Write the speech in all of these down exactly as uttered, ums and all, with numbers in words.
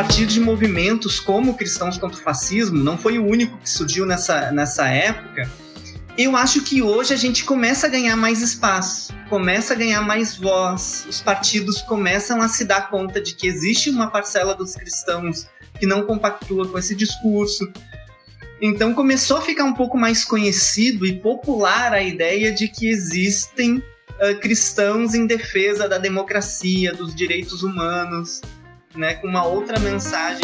partir de movimentos como Cristãos contra o Fascismo, não foi o único que surgiu nessa, nessa época, eu acho que hoje a gente começa a ganhar mais espaço, começa a ganhar mais voz, os partidos começam a se dar conta de que existe uma parcela dos cristãos que não compactua com esse discurso. Então começou a ficar um pouco mais conhecido e popular a ideia de que existem uh, cristãos em defesa da democracia, dos direitos humanos, né, com uma outra mensagem.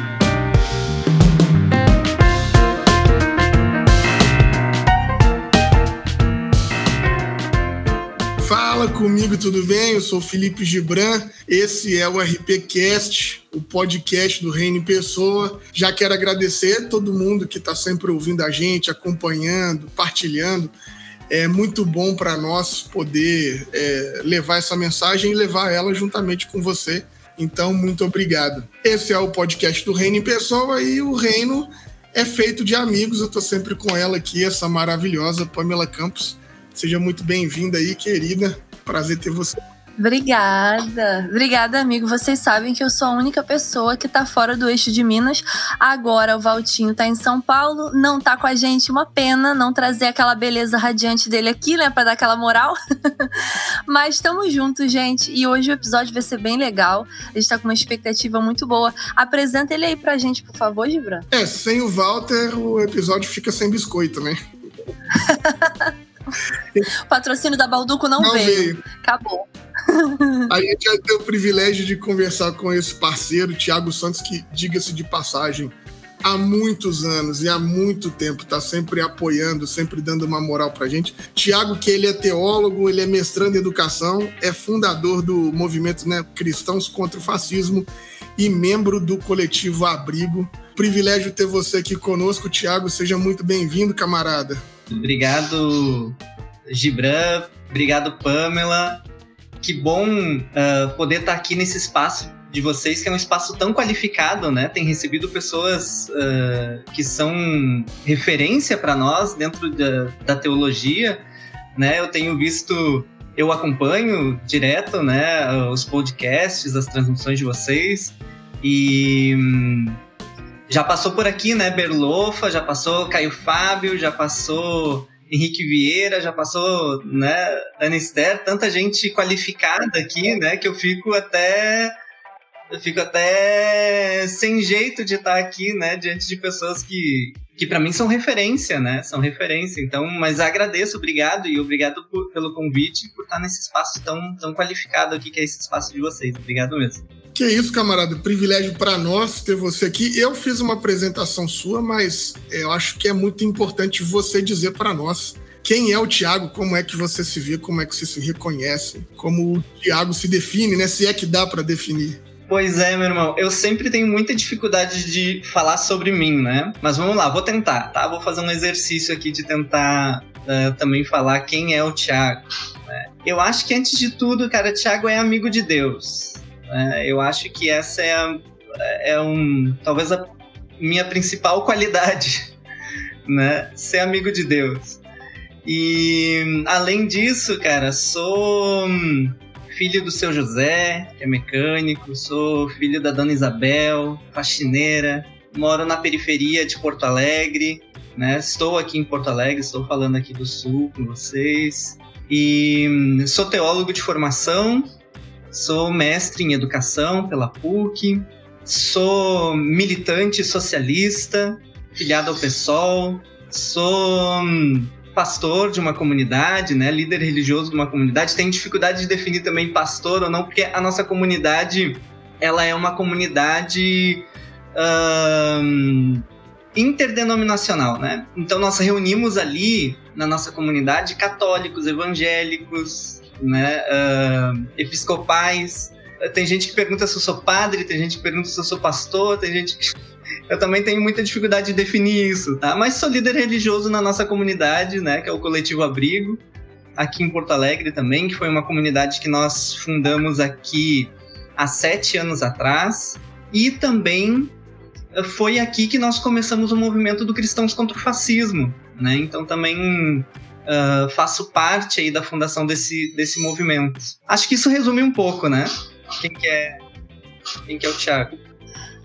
Fala comigo, tudo bem? Eu sou Felipe Gibran, esse é o R P Cast, o podcast do Reino em Pessoa. Já quero agradecer a todo mundo que está sempre ouvindo a gente, acompanhando, partilhando. É muito bom para nós poder é, levar essa mensagem e levar ela juntamente com você. Então, muito obrigado. Esse é o podcast do Reino em Pessoa e o Reino é feito de amigos. Eu estou sempre com ela aqui, essa maravilhosa Pamela Campos. Seja muito bem-vinda aí, querida. Prazer ter você. Obrigada. Obrigada, amigo. Vocês sabem que eu sou a única pessoa que tá fora do eixo de Minas. Agora o Valtinho tá em São Paulo, não tá com a gente, uma pena não trazer aquela beleza radiante dele aqui, né, pra dar aquela moral. Mas estamos juntos, gente, e hoje o episódio vai ser bem legal. A gente tá com uma expectativa muito boa. Apresenta ele aí pra gente, por favor, Gibran. É, sem o Walter, o episódio fica sem biscoito, né? O patrocínio da Balduco não, não veio. veio. Acabou. A gente vai ter o privilégio de conversar com esse parceiro, Thiago Santos, que, diga-se de passagem, há muitos anos e há muito tempo está sempre apoiando, sempre dando uma moral pra gente. Thiago, que ele é teólogo, ele é mestrando em educação, é fundador do movimento, né, Cristãos contra o Fascismo e membro do coletivo Abrigo. Privilégio ter você aqui conosco, Thiago. Seja muito bem-vindo, camarada. Obrigado, Gibran. Obrigado, Pamela. Que bom uh, poder estar aqui nesse espaço de vocês, que é um espaço tão qualificado, né? Tem recebido pessoas uh, que são referência para nós dentro da, da teologia, né? Eu tenho visto, eu acompanho direto, né, os podcasts, as transmissões de vocês, e hum, já passou por aqui, né, Berlofa, já passou Caio Fábio, já passou Henrique Vieira, já passou, né, Ana Esther, tanta gente qualificada aqui, né, que eu fico até eu fico até sem jeito de estar aqui, né, diante de pessoas que, que para mim são referência, né, são referência. Então, mas agradeço, obrigado, e obrigado por, pelo convite e por estar nesse espaço tão, tão qualificado aqui, que é esse espaço de vocês. Obrigado mesmo. Que isso, camarada, privilégio para nós ter você aqui. Eu fiz uma apresentação sua, mas eu acho que é muito importante você dizer para nós quem é o Thiago, como é que você se vê, como é que você se reconhece, como o Thiago se define, né? Se é que dá para definir. Pois é, meu irmão, eu sempre tenho muita dificuldade de falar sobre mim, né? Mas vamos lá, vou tentar, tá? Vou fazer um exercício aqui de tentar uh, também falar quem é o Thiago, né? Eu acho que, antes de tudo, cara, Thiago é amigo de Deus. Eu acho que essa é, a, é um, talvez a minha principal qualidade, né? Ser amigo de Deus. E, além disso, cara, sou filho do seu José, que é mecânico, sou filho da dona Isabel, faxineira, moro na periferia de Porto Alegre, né? Estou aqui em Porto Alegre, estou falando aqui do Sul com vocês. E sou teólogo de formação. Sou mestre em educação pela P U C, sou militante socialista, filiado ao PSOL, sou pastor de uma comunidade, né, líder religioso de uma comunidade. Tenho dificuldade de definir também pastor ou não, porque a nossa comunidade, ela é uma comunidade hum, interdenominacional, né? Então nós reunimos ali, na nossa comunidade, católicos, evangélicos, né, uh, episcopais. Tem gente que pergunta se eu sou padre, tem gente que pergunta se eu sou pastor, tem gente que... Eu também tenho muita dificuldade de definir isso, tá? Mas sou líder religioso na nossa comunidade, né, que é o Coletivo Abrigo, aqui em Porto Alegre também, que foi uma comunidade que nós fundamos aqui há sete anos atrás. E também foi aqui que nós começamos o movimento do Cristãos contra o Fascismo, né? Então também... Uh, faço parte aí da fundação desse, desse movimento. Acho que isso resume um pouco, né? Quem que é, quem que é o Thiago?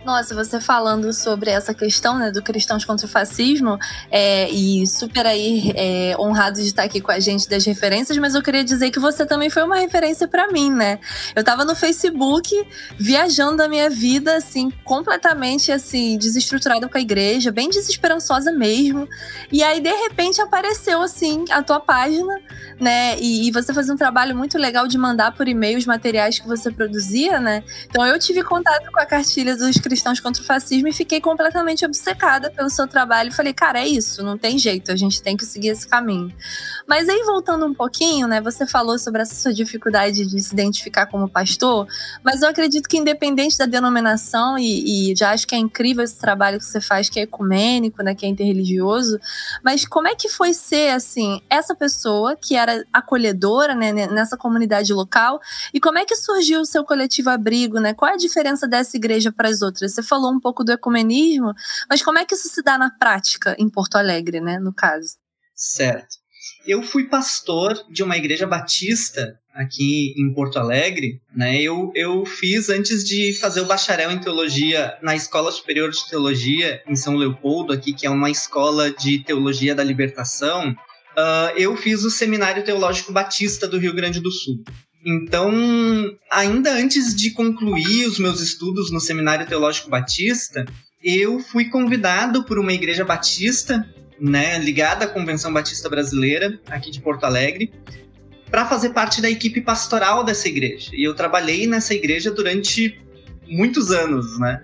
Nossa, você falando sobre essa questão, né, do Cristãos contra o Fascismo, é, e super aí é, honrado de estar aqui com a gente das referências, mas eu queria dizer que você também foi uma referência pra mim, né? Eu tava no Facebook, viajando a minha vida, assim, completamente, assim, desestruturada com a igreja, bem desesperançosa mesmo, e aí, de repente, apareceu, assim, a tua página, né, e, e você fazia um trabalho muito legal de mandar por e-mail os materiais que você produzia, né? Então eu tive contato com a cartilha dos Cristãos contra o Fascismo e fiquei completamente obcecada pelo seu trabalho. E falei, cara, é isso, não tem jeito, a gente tem que seguir esse caminho. Mas aí, voltando um pouquinho, né, você falou sobre essa sua dificuldade de se identificar como pastor, mas eu acredito que independente da denominação, e, e já acho que é incrível esse trabalho que você faz, que é ecumênico, né, que é interreligioso, mas como é que foi ser, assim, essa pessoa que era acolhedora, né, nessa comunidade local, e como é que surgiu o seu coletivo Abrigo, né? Qual é a diferença dessa igreja para as outras? Você falou um pouco do ecumenismo, mas como é que isso se dá na prática em Porto Alegre, né, no caso? Certo. Eu fui pastor de uma igreja batista aqui em Porto Alegre, né? Eu, eu fiz, antes de fazer o bacharel em teologia na Escola Superior de Teologia em São Leopoldo, aqui, que é uma escola de teologia da libertação, uh, eu fiz o Seminário Teológico Batista do Rio Grande do Sul. Então, ainda antes de concluir os meus estudos no Seminário Teológico Batista, eu fui convidado por uma igreja batista, né, ligada à Convenção Batista Brasileira, aqui de Porto Alegre, para fazer parte da equipe pastoral dessa igreja. E eu trabalhei nessa igreja durante muitos anos, né?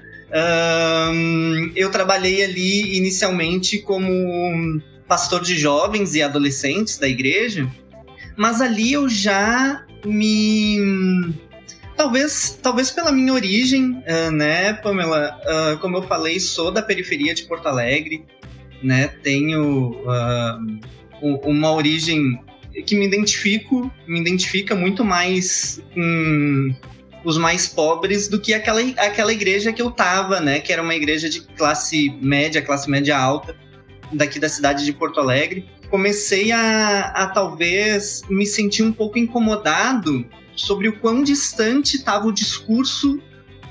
Um, eu trabalhei ali inicialmente como pastor de jovens e adolescentes da igreja, mas ali eu já me... Talvez, talvez pela minha origem, uh, né, Pamela? Uh, como eu falei, sou da periferia de Porto Alegre, né? Tenho uh, uma origem que me identifico, me identifica muito mais com os mais pobres do que aquela, aquela igreja que eu tava, né? Que era uma igreja de classe média, classe média alta, daqui da cidade de Porto Alegre. Comecei a, a talvez me sentir um pouco incomodado sobre o quão distante estava o discurso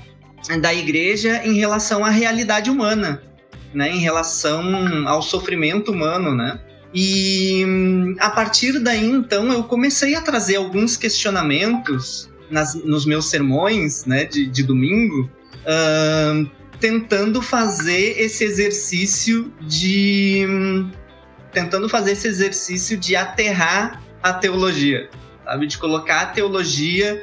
da igreja em relação à realidade humana, né, em relação ao sofrimento humano, né? E a partir daí, então, eu comecei a trazer alguns questionamentos nas, nos meus sermões, né, de, de domingo, uh, tentando fazer esse exercício de... tentando fazer esse exercício de aterrar a teologia, sabe? De colocar a teologia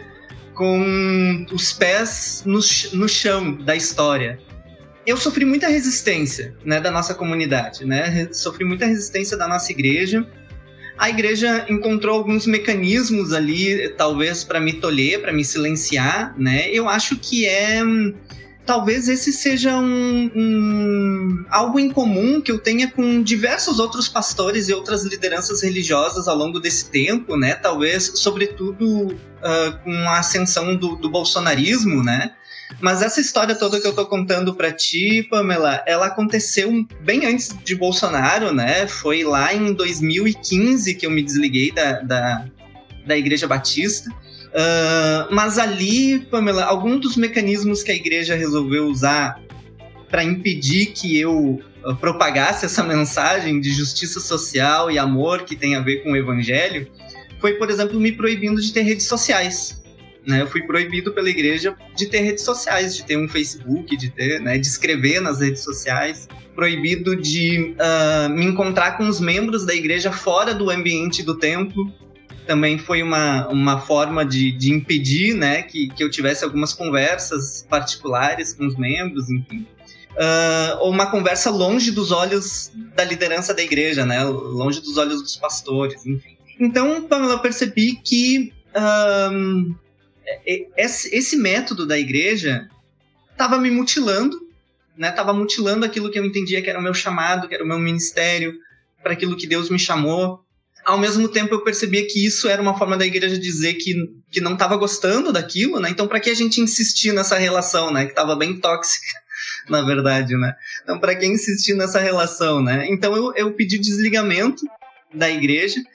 com os pés no, no chão da história. Eu sofri muita resistência, né, da nossa comunidade, né? Sofri muita resistência da nossa igreja. A igreja encontrou alguns mecanismos ali, talvez para me tolher, para me silenciar, né? Eu acho que é... talvez esse seja um, um, algo em comum que eu tenha com diversos outros pastores e outras lideranças religiosas ao longo desse tempo, né? Talvez, sobretudo, uh, com a ascensão do, do bolsonarismo, né? Mas essa história toda que eu tô contando pra ti, Pamela, ela aconteceu bem antes de Bolsonaro, né? Foi lá em dois mil e quinze que eu me desliguei da, da, da Igreja Batista. Uh, mas ali, Pamela, algum dos mecanismos que a igreja resolveu usar para impedir que eu uh, propagasse essa mensagem de justiça social e amor que tem a ver com o evangelho foi, por exemplo, me proibindo de ter redes sociais. Né? Eu fui proibido pela igreja de ter redes sociais, de ter um Facebook, de ter, né, de escrever nas redes sociais. Proibido de uh, me encontrar com os membros da igreja fora do ambiente do templo. Também foi uma, uma forma de, de impedir, né, que, que eu tivesse algumas conversas particulares com os membros, enfim. Uh, ou uma conversa longe dos olhos da liderança da igreja, né, longe dos olhos dos pastores, enfim. Então, Pamela, eu percebi que uh, esse, esse método da igreja estava me mutilando, né, estava mutilando aquilo que eu entendia que era o meu chamado, que era o meu ministério, para aquilo que Deus me chamou. Ao mesmo tempo, eu percebia que isso era uma forma da igreja dizer que, que não estava gostando daquilo, né? Então, para que a gente insistir nessa relação, né? Que estava bem tóxica, na verdade, né? Então, para que insistir nessa relação, né? Então, eu, eu pedi desligamento da igreja,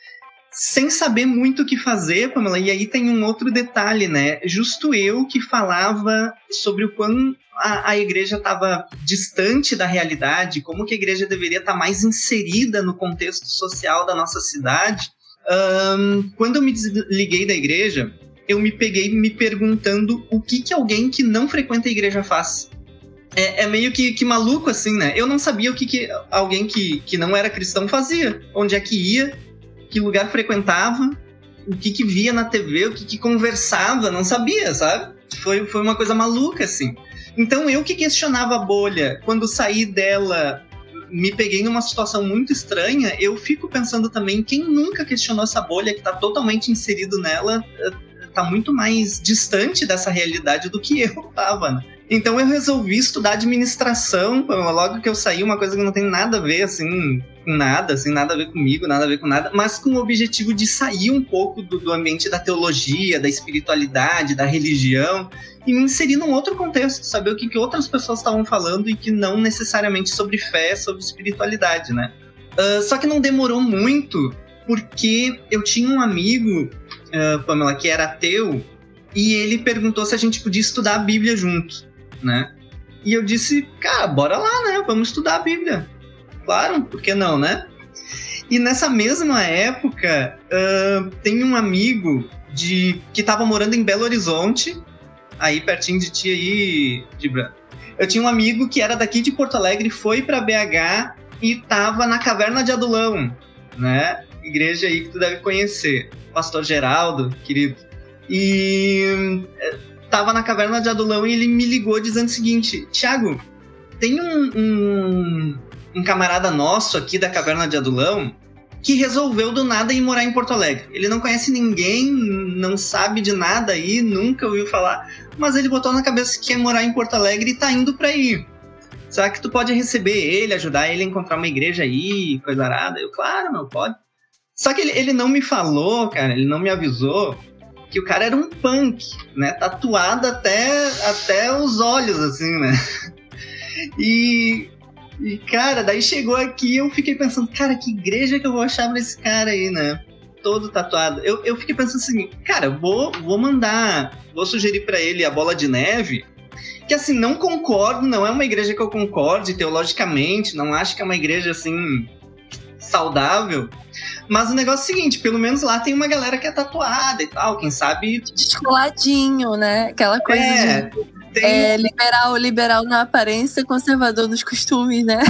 sem saber muito o que fazer, Pamela. E aí tem um outro detalhe, né? Justo eu que falava sobre o quão a, a igreja estava distante da realidade, como que a igreja deveria estar mais inserida no contexto social da nossa cidade. Um, quando eu me desliguei da igreja, eu me peguei me perguntando o que, que alguém que não frequenta a igreja faz. É, é meio que, que maluco, assim, né? Eu não sabia o que, que alguém que, que não era cristão fazia. Onde é que ia, que lugar frequentava, o que, que via na T V, o que, que conversava, não sabia, sabe? Foi, foi uma coisa maluca, assim. Então, eu que questionava a bolha, quando saí dela, me peguei numa situação muito estranha, eu fico pensando também, quem nunca questionou essa bolha, que tá totalmente inserido nela, tá muito mais distante dessa realidade do que eu tava, né? Então eu resolvi estudar administração, logo que eu saí, uma coisa que não tem nada a ver, assim, com nada, assim, nada a ver comigo, nada a ver com nada, mas com o objetivo de sair um pouco do, do ambiente da teologia, da espiritualidade, da religião, e me inserir num outro contexto, saber o que, que outras pessoas estavam falando e que não necessariamente sobre fé, sobre espiritualidade, né? Uh, só que não demorou muito, porque eu tinha um amigo, uh, Pamela, que era ateu, e ele perguntou se a gente podia estudar a Bíblia junto, né? E eu disse, cara, bora lá, né? Vamos estudar a Bíblia. Claro, por que não, né? E nessa mesma época, uh, tem um amigo de, que estava morando em Belo Horizonte, aí pertinho de ti aí, Gibran. Eu tinha um amigo que era daqui de Porto Alegre, foi para B H e estava na Caverna de Adulão, né? Igreja aí que tu deve conhecer. Pastor Geraldo, querido. E tava na Caverna de Adulão e ele me ligou dizendo o seguinte: Thiago, tem um, um, um camarada nosso aqui da Caverna de Adulão que resolveu do nada ir morar em Porto Alegre. Ele não conhece ninguém, não sabe de nada aí, nunca ouviu falar, mas ele botou na cabeça que quer morar em Porto Alegre e tá indo pra aí. Será que tu pode receber ele, ajudar ele a encontrar uma igreja aí, coisa arada? Eu, claro, meu, pode. Só que ele, ele não me falou, cara, ele não me avisou que o cara era um punk, né? Tatuado até, até os olhos, assim, né? E, e, cara, daí chegou aqui e eu fiquei pensando, cara, que igreja que eu vou achar pra esse cara aí, né? Todo tatuado. Eu, eu fiquei pensando assim, cara, eu vou, vou mandar, vou sugerir pra ele a Bola de Neve, que assim, não concordo, não é uma igreja que eu concorde teologicamente, não acho que é uma igreja, assim, saudável. Mas o negócio é o seguinte, pelo menos lá tem uma galera que é tatuada e tal, quem sabe... Descoladinho, né? Aquela coisa é, de tem... é, liberal, liberal na aparência, conservador nos costumes, né?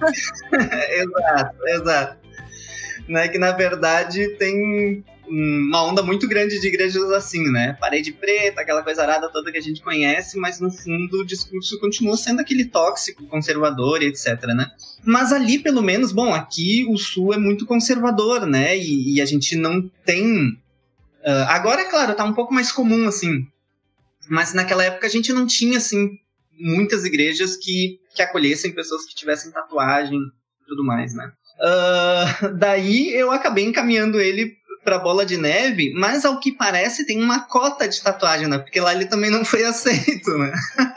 Exato, exato. Né, que na verdade tem uma onda muito grande de igrejas assim, né? Parede preta, aquela coisa arada toda que a gente conhece, mas no fundo o discurso continua sendo aquele tóxico, conservador e etc, né? Mas ali, pelo menos, bom, aqui o Sul é muito conservador, né? E, e a gente não tem... Uh, agora, é claro, tá um pouco mais comum, assim. Mas naquela época a gente não tinha, assim, muitas igrejas que, que acolhessem pessoas que tivessem tatuagem e tudo mais, né? Uh, daí eu acabei encaminhando ele pra Bola de Neve, mas ao que parece tem uma cota de tatuagem, né? Porque lá ele também não foi aceito, né?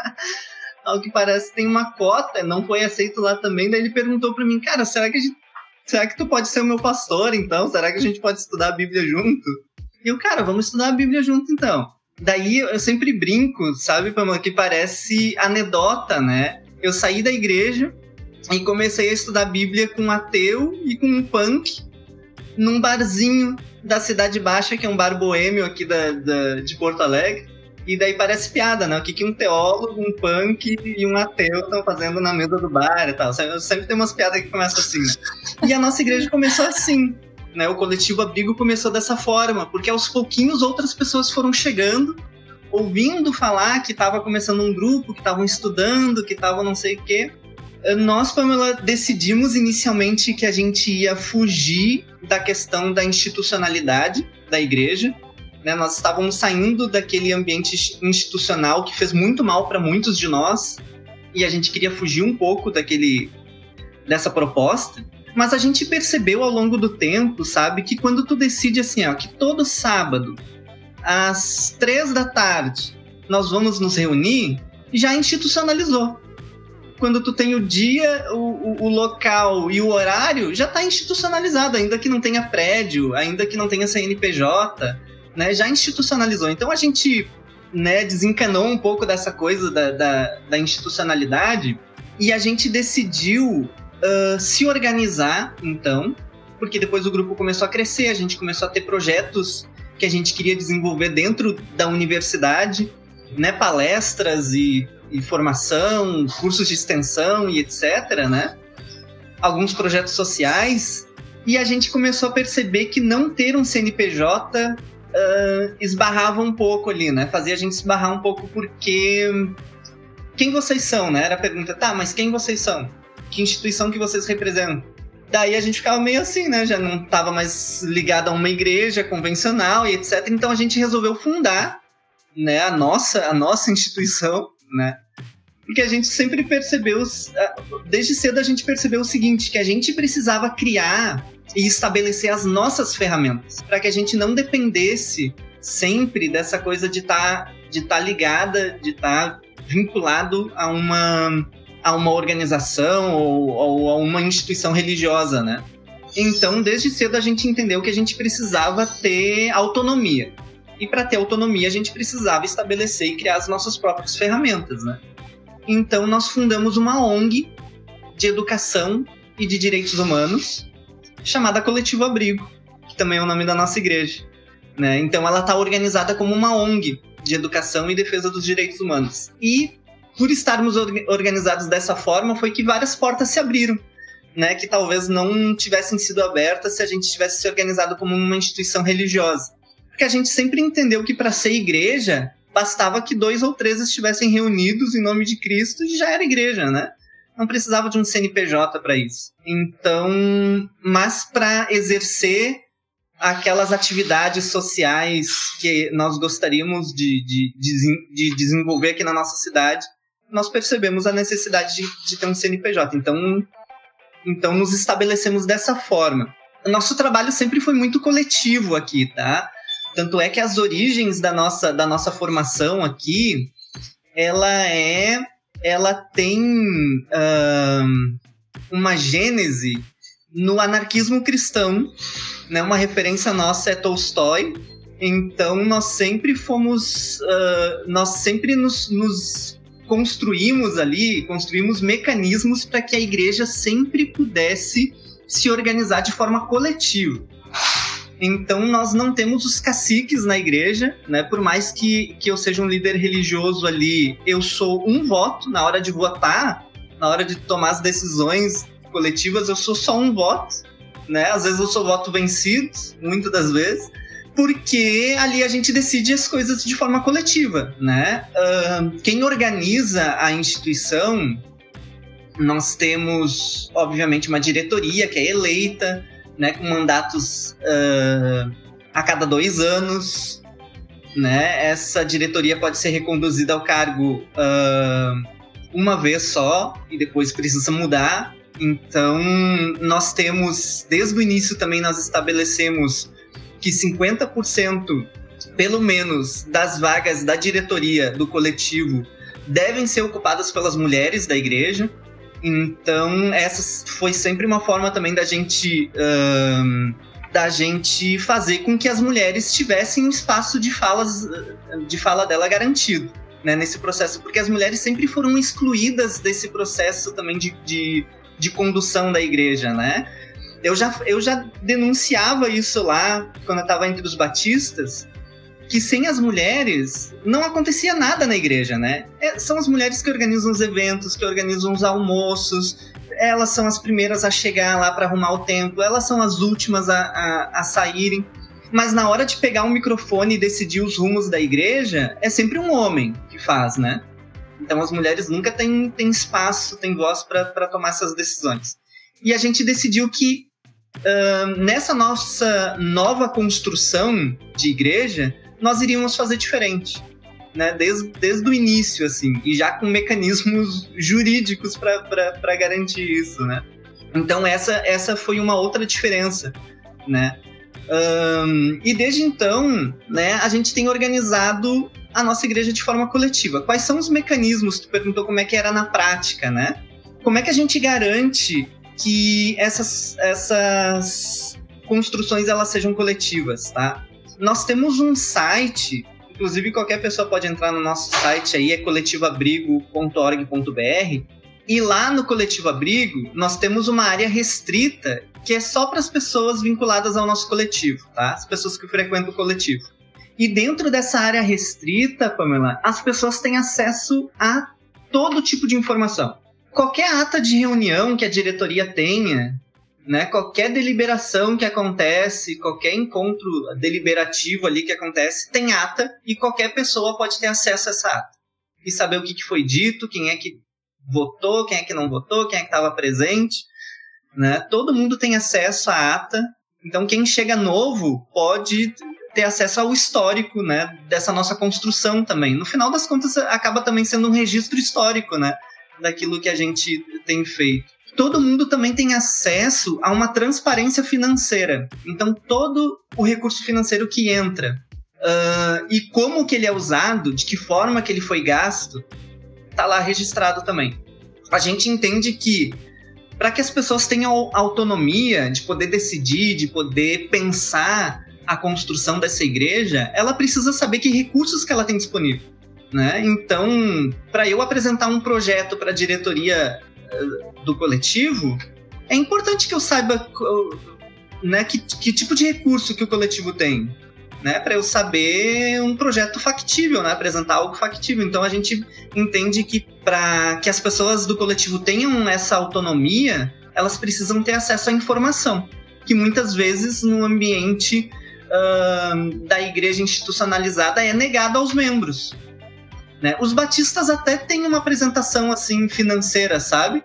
Ao que parece tem uma cota, não foi aceito lá também. Daí ele perguntou pra mim, cara, será que a gente, será que tu pode ser o meu pastor, então? Será que a gente pode estudar a Bíblia junto? E eu, cara, vamos estudar a Bíblia junto, então. Daí eu sempre brinco, sabe, Pamela, que parece anedota, né? Eu saí da igreja e comecei a estudar a Bíblia com um ateu e com um punk num barzinho da Cidade Baixa, que é um bar boêmio aqui da, da, de Porto Alegre. E daí parece piada, né? O que, que um teólogo, um punk e um ateu estão fazendo na mesa do bar e tal. Eu sempre tem umas piadas que começam assim, né? E a nossa igreja começou assim, né? O coletivo Abrigo começou dessa forma, porque aos pouquinhos outras pessoas foram chegando, ouvindo falar que estava começando um grupo, que estavam estudando, que estavam não sei o quê. Nós, Pamela, decidimos inicialmente que a gente ia fugir da questão da institucionalidade da igreja, né? Nós estávamos saindo daquele ambiente institucional que fez muito mal para muitos de nós e a gente queria fugir um pouco daquele, dessa proposta, mas a gente percebeu ao longo do tempo, sabe, que quando tu decide assim, ó, que todo sábado às três da tarde nós vamos nos reunir, já institucionalizou. quando tu tem o dia, o, o, o local e o horário, já está institucionalizado, ainda que não tenha prédio, ainda que não tenha C N P J, né, já institucionalizou. Então a gente, né, desencanou um pouco dessa coisa da, da, da institucionalidade e a gente decidiu uh, se organizar, então, porque depois o grupo começou a crescer, a gente começou a ter projetos que a gente queria desenvolver dentro da universidade, né, palestras e, e formação, cursos de extensão e etcétera, né? Alguns projetos sociais, e a gente começou a perceber que não ter um C N P J uh, esbarrava um pouco ali, né? Fazia a gente esbarrar um pouco porque... Quem vocês são, né? Era a pergunta, tá, mas quem vocês são? Que instituição que vocês representam? Daí a gente ficava meio assim, né? Já não estava mais ligado a uma igreja convencional e etcétera. Então a gente resolveu fundar, né, a nossa, a nossa instituição, né? Porque a gente sempre percebeu, desde cedo a gente percebeu o seguinte, que a gente precisava criar e estabelecer as nossas ferramentas, para que a gente não dependesse sempre dessa coisa de estar de tá ligada, de estar tá vinculado a uma, a uma organização ou, ou a uma instituição religiosa, né? Então, desde cedo a gente entendeu que a gente precisava ter autonomia. E para ter autonomia, a gente precisava estabelecer e criar as nossas próprias ferramentas, né? Então, nós fundamos uma O N G de educação e de direitos humanos, chamada Coletivo Abrigo, que também é o nome da nossa igreja, né? Então, ela está organizada como uma O N G de educação e defesa dos direitos humanos. E, por estarmos organizados dessa forma, foi que várias portas se abriram, né? Que talvez não tivessem sido abertas se a gente tivesse se organizado como uma instituição religiosa. Porque a gente sempre entendeu que para ser igreja, bastava que dois ou três estivessem reunidos em nome de Cristo e já era igreja, né? Não precisava de um C N P J para isso. Então, mas para exercer aquelas atividades sociais que nós gostaríamos de, de, de, de desenvolver aqui na nossa cidade, nós percebemos a necessidade de, de ter um C N P J. Então, então, nos estabelecemos dessa forma. O nosso trabalho sempre foi muito coletivo aqui, tá? Tanto é que as origens da nossa, da nossa formação aqui, ela é, ela tem uh, uma gênese no anarquismo cristão, né? Uma referência nossa é Tolstói. Então nós sempre fomos, uh, nós sempre nos, nos construímos ali, construímos mecanismos para que a igreja sempre pudesse se organizar de forma coletiva. Então, nós não temos os caciques na igreja, né? Por mais que, que eu seja um líder religioso ali, eu sou um voto na hora de votar, na hora de tomar as decisões coletivas, eu sou só um voto, né? Às vezes eu sou voto vencido, muitas das vezes, porque ali a gente decide as coisas de forma coletiva, né? Uh, quem organiza a instituição, nós temos, obviamente, uma diretoria que é eleita, né, com mandatos uh, a cada dois anos, né? Essa diretoria pode ser reconduzida ao cargo uh, uma vez só e depois precisa mudar. Então, nós temos, desde o início também nós estabelecemos que cinquenta por cento, pelo menos, das vagas da diretoria do coletivo devem ser ocupadas pelas mulheres da igreja. Então, essa foi sempre uma forma também da gente, uh, da gente fazer com que as mulheres tivessem um espaço de, falas, de fala dela garantido, né, nesse processo, porque as mulheres sempre foram excluídas desse processo também de, de, de condução da igreja, né? Eu já, eu já denunciava isso lá, quando eu estava entre os batistas, que sem as mulheres não acontecia nada na igreja, né? É, são as mulheres que organizam os eventos, que organizam os almoços, elas são as primeiras a chegar lá para arrumar o templo, elas são as últimas a, a, a saírem. Mas na hora de pegar um microfone e decidir os rumos da igreja, é sempre um homem que faz, né? Então as mulheres nunca têm, têm espaço, têm voz para tomar essas decisões. E a gente decidiu que uh, nessa nossa nova construção de igreja, nós iríamos fazer diferente, né? Desde, desde o início, assim, e já com mecanismos jurídicos para garantir isso, né? Então essa, essa foi uma outra diferença, né? Um, e desde então, né, a gente tem organizado a nossa igreja de forma coletiva. Quais são os mecanismos? Tu perguntou como é que era na prática, né? como é que a gente garante que essas, essas construções elas sejam coletivas, tá? Nós temos um site, inclusive qualquer pessoa pode entrar no nosso site aí, é coletivo abrigo ponto org ponto b r, e lá no Coletivo Abrigo nós temos uma área restrita que é só para as pessoas vinculadas ao nosso coletivo, tá? As pessoas que frequentam o coletivo. E dentro dessa área restrita, Pamela, as pessoas têm acesso a todo tipo de informação. Qualquer ata de reunião que a diretoria tenha, né, qualquer deliberação que acontece, qualquer encontro deliberativo ali que acontece, tem ata e qualquer pessoa pode ter acesso a essa ata. E saber o que, que foi dito, quem é que votou, quem é que não votou, quem é que estava presente, né? Todo mundo tem acesso à ata, então quem chega novo pode ter acesso ao histórico, né, dessa nossa construção também. No final das contas, acaba também sendo um registro histórico, né, daquilo que a gente tem feito. Todo mundo também tem acesso a uma transparência financeira. Então, todo o recurso financeiro que entra uh, e como que ele é usado, de que forma que ele foi gasto, está lá registrado também. A gente entende que para que as pessoas tenham autonomia de poder decidir, de poder pensar a construção dessa igreja, ela precisa saber que recursos que ela tem disponível, né? Então, para eu apresentar um projeto para a diretoria uh, do coletivo, é importante que eu saiba uh, né, que, que tipo de recurso que o coletivo tem, né, para eu saber um projeto factível, né, apresentar algo factível. Então a gente entende que para que as pessoas do coletivo tenham essa autonomia, elas precisam ter acesso à informação, que muitas vezes no ambiente uh, da igreja institucionalizada é negado aos membros, né? Os batistas até têm uma apresentação assim financeira, sabe?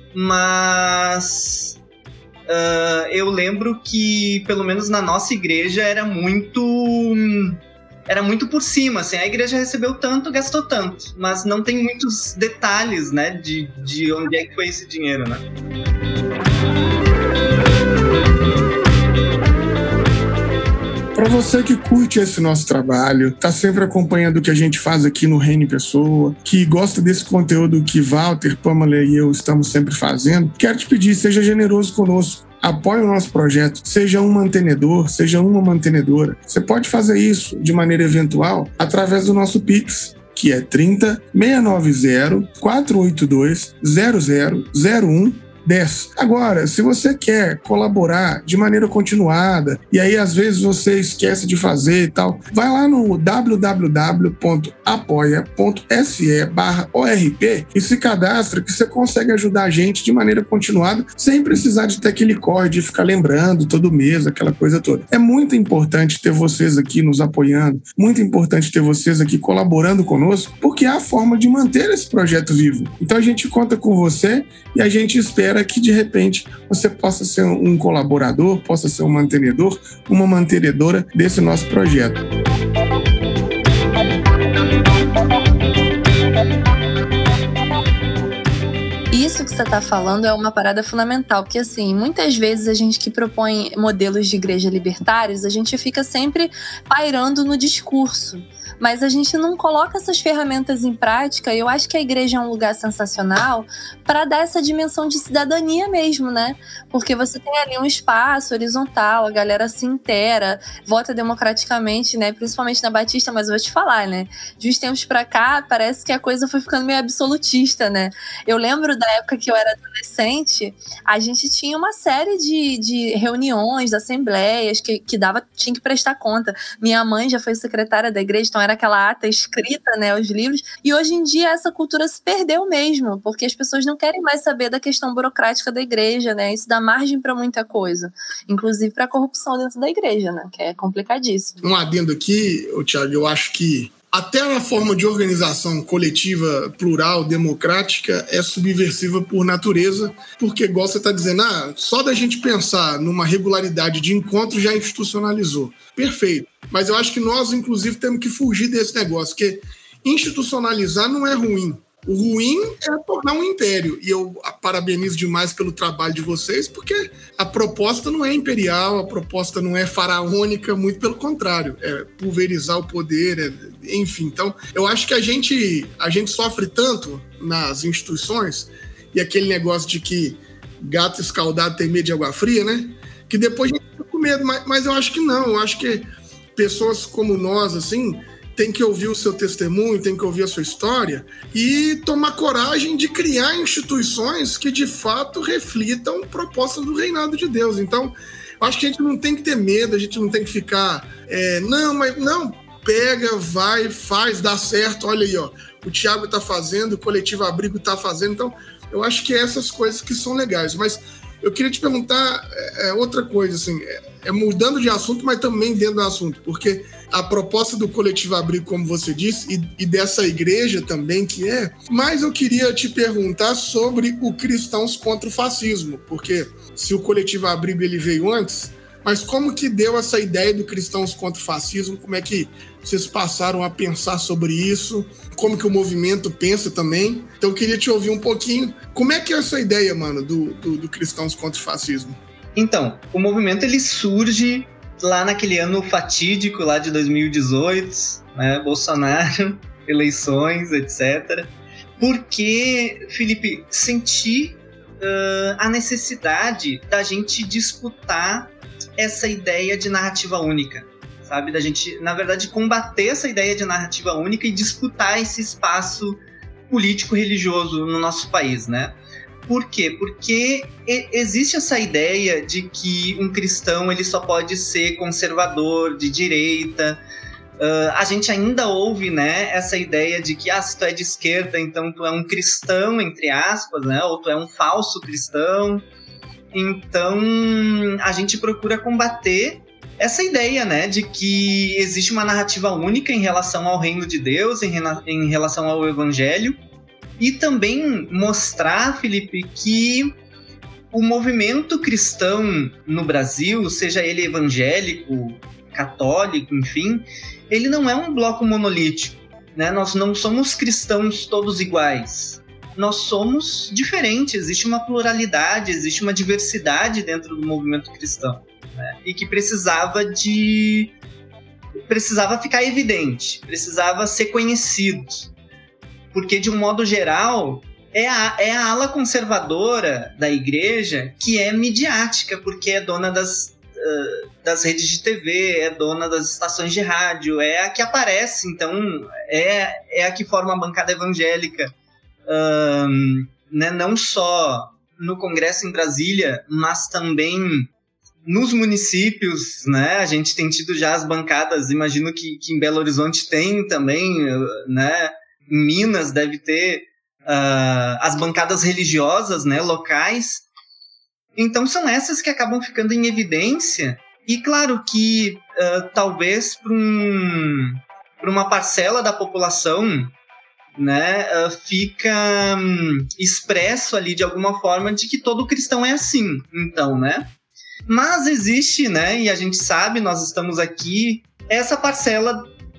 Mas Uh, eu lembro que, pelo menos na nossa igreja, era muito era muito por cima, assim, a igreja recebeu tanto, gastou tanto, mas não tem muitos detalhes, né, de, de onde é que foi esse dinheiro, né? Para você que curte esse nosso trabalho, tá sempre acompanhando o que a gente faz aqui no Reino em Pessoa, que gosta desse conteúdo que Walter, Pamela e eu estamos sempre fazendo, quero te pedir, seja generoso conosco. Apoie o nosso projeto, seja um mantenedor, seja uma mantenedora. Você pode fazer isso de maneira eventual através do nosso Pix, que é trinta, seiscentos e noventa, quatrocentos e oitenta e dois, zero zero zero um. dez. Agora, se você quer colaborar de maneira continuada e aí às vezes você esquece de fazer e tal, vai lá no w w w ponto apoia ponto s e barra o r p e se cadastra que você consegue ajudar a gente de maneira continuada sem precisar de ter aquele corre de ficar lembrando todo mês, aquela coisa toda. É muito importante ter vocês aqui nos apoiando, muito importante ter vocês aqui colaborando conosco, porque é a forma de manter esse projeto vivo. Então a gente conta com você e a gente espera que de repente você possa ser um colaborador, possa ser um mantenedor, uma mantenedora desse nosso projeto. Isso que você está falando é uma parada fundamental, porque assim, muitas vezes a gente que propõe modelos de igreja libertários, a gente fica sempre pairando no discurso. Mas a gente não coloca essas ferramentas em prática, e eu acho que a igreja é um lugar sensacional para dar essa dimensão de cidadania mesmo, né? Porque você tem ali um espaço horizontal, a galera se inteira, vota democraticamente, né? Principalmente na Batista, mas eu vou te falar, né? De uns tempos pra cá, parece que a coisa foi ficando meio absolutista, né? Eu lembro da época que eu era adolescente, a gente tinha uma série de, de reuniões, assembleias, que, que dava, tinha que prestar conta. Minha mãe já foi secretária da igreja, então era aquela ata escrita, né, os livros, e hoje em dia essa cultura se perdeu mesmo, porque as pessoas não querem mais saber da questão burocrática da igreja, né, isso dá margem para muita coisa, inclusive para corrupção dentro da igreja, né, que é complicadíssimo. Um adendo aqui, Thiago, eu acho que até a forma de organização coletiva, plural, democrática, é subversiva por natureza, porque, igual você está dizendo, ah, só da gente pensar numa regularidade de encontro já institucionalizou. Perfeito. Mas eu acho que nós, inclusive, temos que fugir desse negócio, porque institucionalizar não é ruim. O ruim é tornar um império. E eu parabenizo demais pelo trabalho de vocês, porque a proposta não é imperial, a proposta não é faraônica, muito pelo contrário. É pulverizar o poder, é, enfim. Então, eu acho que a gente, a gente sofre tanto nas instituições e aquele negócio de que gato escaldado tem medo de água fria, né? Que depois a gente fica com medo, mas, mas eu acho que não, eu acho que pessoas como nós, assim, tem que ouvir o seu testemunho, tem que ouvir a sua história e tomar coragem de criar instituições que de fato reflitam propostas do reinado de Deus. Então, eu acho que a gente não tem que ter medo, a gente não tem que ficar, é, não, mas não, pega, vai, faz, dá certo, olha aí, ó, o Thiago tá fazendo, o Coletivo Abrigo tá fazendo, então eu acho que é essas coisas que são legais. Mas eu queria te perguntar é, outra coisa, assim, é, é mudando de assunto, mas também dentro do assunto, porque a proposta do Coletivo Abrigo, como você disse, e, e dessa igreja também que é, mas eu queria te perguntar sobre o Cristãos contra o Fascismo, porque se o Coletivo Abrigo ele veio antes, mas como que deu essa ideia do Cristãos contra o Fascismo? Como é que vocês passaram a pensar sobre isso? Como que o movimento pensa também? Então eu queria te ouvir um pouquinho. Como é que é essa ideia, mano, do, do, do Cristãos contra o Fascismo? Então, o movimento ele surge lá naquele ano fatídico lá de dois mil e dezoito, né, Bolsonaro, eleições, etcétera. Porque, Felipe, senti uh, a necessidade da gente disputar essa ideia de narrativa única, sabe? Da gente, na verdade, combater essa ideia de narrativa única e disputar esse espaço político-religioso no nosso país, né? Por quê? Porque existe essa ideia de que um cristão ele só pode ser conservador, de direita. Uh, a gente ainda ouve, né, essa ideia de que ah, se tu é de esquerda, então tu é um cristão, entre aspas, né, ou tu é um falso cristão. Então, a gente procura combater essa ideia, né, de que existe uma narrativa única em relação ao reino de Deus, em, rena- em relação ao evangelho, e também mostrar, Felipe, que o movimento cristão no Brasil, seja ele evangélico, católico, enfim, ele não é um bloco monolítico, né? Nós não somos cristãos todos iguais. Nós somos diferentes, existe uma pluralidade, existe uma diversidade dentro do movimento cristão, né? E que precisava de... precisava ficar evidente, precisava ser conhecido. Porque, de um modo geral, é a, é a ala conservadora da igreja que é midiática, porque é dona das, uh, das redes de T V, é dona das estações de rádio, é a que aparece, então é, é a que forma a bancada evangélica. Um, né, não só no Congresso em Brasília, mas também nos municípios, né? A gente tem tido já as bancadas, imagino que, que em Belo Horizonte tem também, né? Em Minas deve ter uh, as bancadas religiosas, né, locais. Então são essas que acabam ficando em evidência. E claro que uh, talvez para um, para uma parcela da população, né, uh, fica um, expresso ali de alguma forma de que todo cristão é assim, então, né? Mas existe, né, e a gente sabe, nós estamos aqui, essa parcela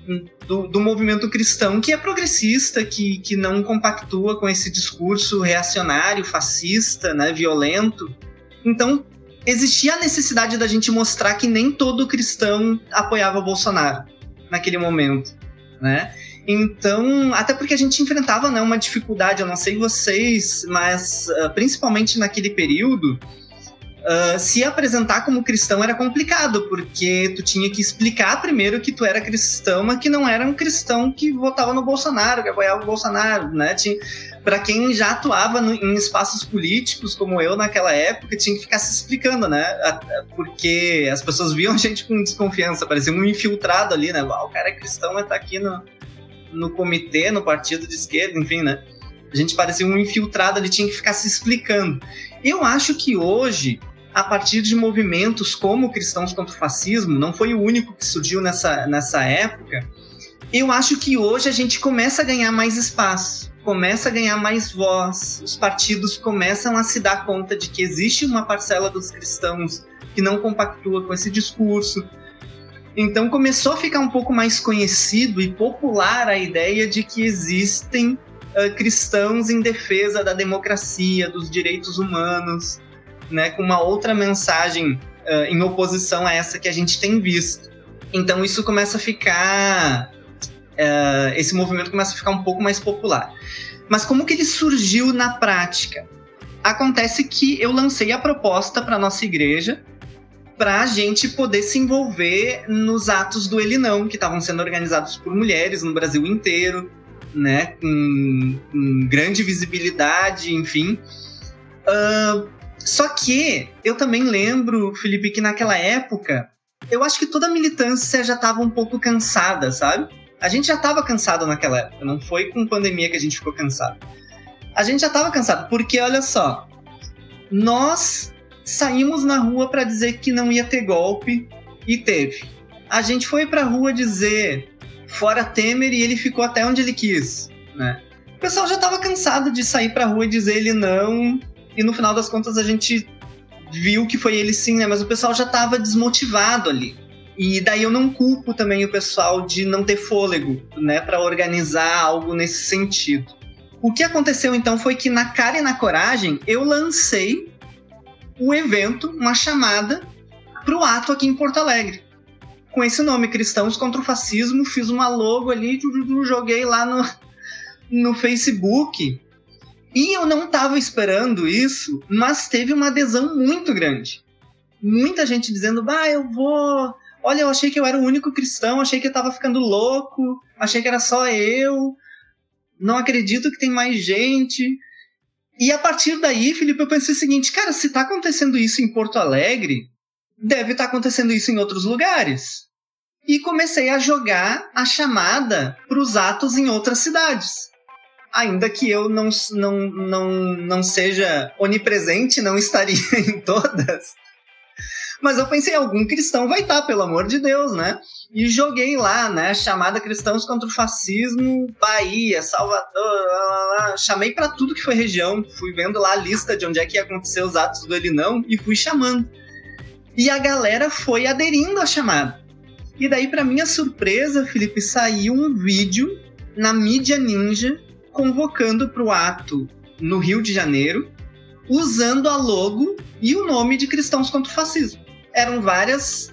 do, do movimento cristão que é progressista, que, que não compactua com esse discurso reacionário, fascista, né, violento. Então, existia a necessidade da gente mostrar que nem todo cristão apoiava o Bolsonaro naquele momento, né? Então, até porque a gente enfrentava, né, uma dificuldade, eu não sei vocês, mas uh, principalmente naquele período, uh, se apresentar como cristão era complicado, porque tu tinha que explicar primeiro que tu era cristão, mas que não era um cristão que votava no Bolsonaro, que apoiava o Bolsonaro, né? Tinha, para quem já atuava no, em espaços políticos, como eu naquela época, tinha que ficar se explicando, né? Porque as pessoas viam a gente com desconfiança, parecia um infiltrado ali, né? Ah, o cara é cristão, mas tá aqui no... no comitê, no partido de esquerda, enfim, né? A gente parecia um infiltrado, ele tinha que ficar se explicando. Eu acho que hoje, a partir de movimentos como Cristãos contra o Fascismo, não foi o único que surgiu nessa, nessa época, eu acho que hoje a gente começa a ganhar mais espaço, começa a ganhar mais voz, os partidos começam a se dar conta de que existe uma parcela dos cristãos que não compactua com esse discurso. Então começou a ficar um pouco mais conhecido e popular a ideia de que existem uh, cristãos em defesa da democracia, dos direitos humanos, né, com uma outra mensagem uh, em oposição a essa que a gente tem visto. Então isso começa a ficar... Uh, esse movimento começa a ficar um pouco mais popular. Mas como que ele surgiu na prática? acontece que eu lancei a proposta para nossa igreja para a gente poder se envolver nos atos do Ele Não, que estavam sendo organizados por mulheres no Brasil inteiro, né, com, com grande visibilidade, enfim. Uh, só que eu também lembro, Felipe, que naquela época, eu acho que toda a militância já estava um pouco cansada, sabe? A gente já estava cansado naquela época, não foi com pandemia que a gente ficou cansado. A gente já estava cansado, porque olha só, nós saímos na rua para dizer que não ia ter golpe, e teve. A gente foi pra rua dizer fora Temer e ele ficou até onde ele quis, né? O pessoal já estava cansado de sair pra rua e dizer ele não, e no final das contas a gente viu que foi ele sim, né? Mas o pessoal já estava desmotivado ali. E daí eu não culpo também o pessoal de não ter fôlego, né, para organizar algo nesse sentido. O que aconteceu então foi que na cara e na coragem eu lancei o evento, uma chamada para o ato aqui em Porto Alegre. Com esse nome, Cristãos contra o Fascismo, fiz uma logo ali, joguei lá no, no Facebook. E eu não estava esperando isso, mas teve uma adesão muito grande. Muita gente dizendo, bah, eu vou... Olha, eu achei que eu era o único cristão, achei que eu tava ficando louco, achei que era só eu, não acredito que tem mais gente. E a partir daí, Felipe, eu pensei o seguinte, cara, se tá acontecendo isso em Porto Alegre, deve estar acontecendo isso em outros lugares. E comecei a jogar a chamada para os atos em outras cidades. Ainda que eu não, não, não, não seja onipresente, não estaria em todas. Mas eu pensei, algum cristão vai estar, pelo amor de Deus, né? E joguei lá, né? Chamada Cristãos contra o Fascismo, Bahia, Salvador, lá, lá, lá. Chamei para tudo que foi região. Fui vendo lá a lista de onde é que ia acontecer os atos do Ele Não e fui chamando. E a galera foi aderindo à chamada. E daí, para minha surpresa, Felipe, saiu um vídeo na mídia ninja convocando para o ato no Rio de Janeiro, usando a logo e o nome de Cristãos contra o Fascismo. Eram várias,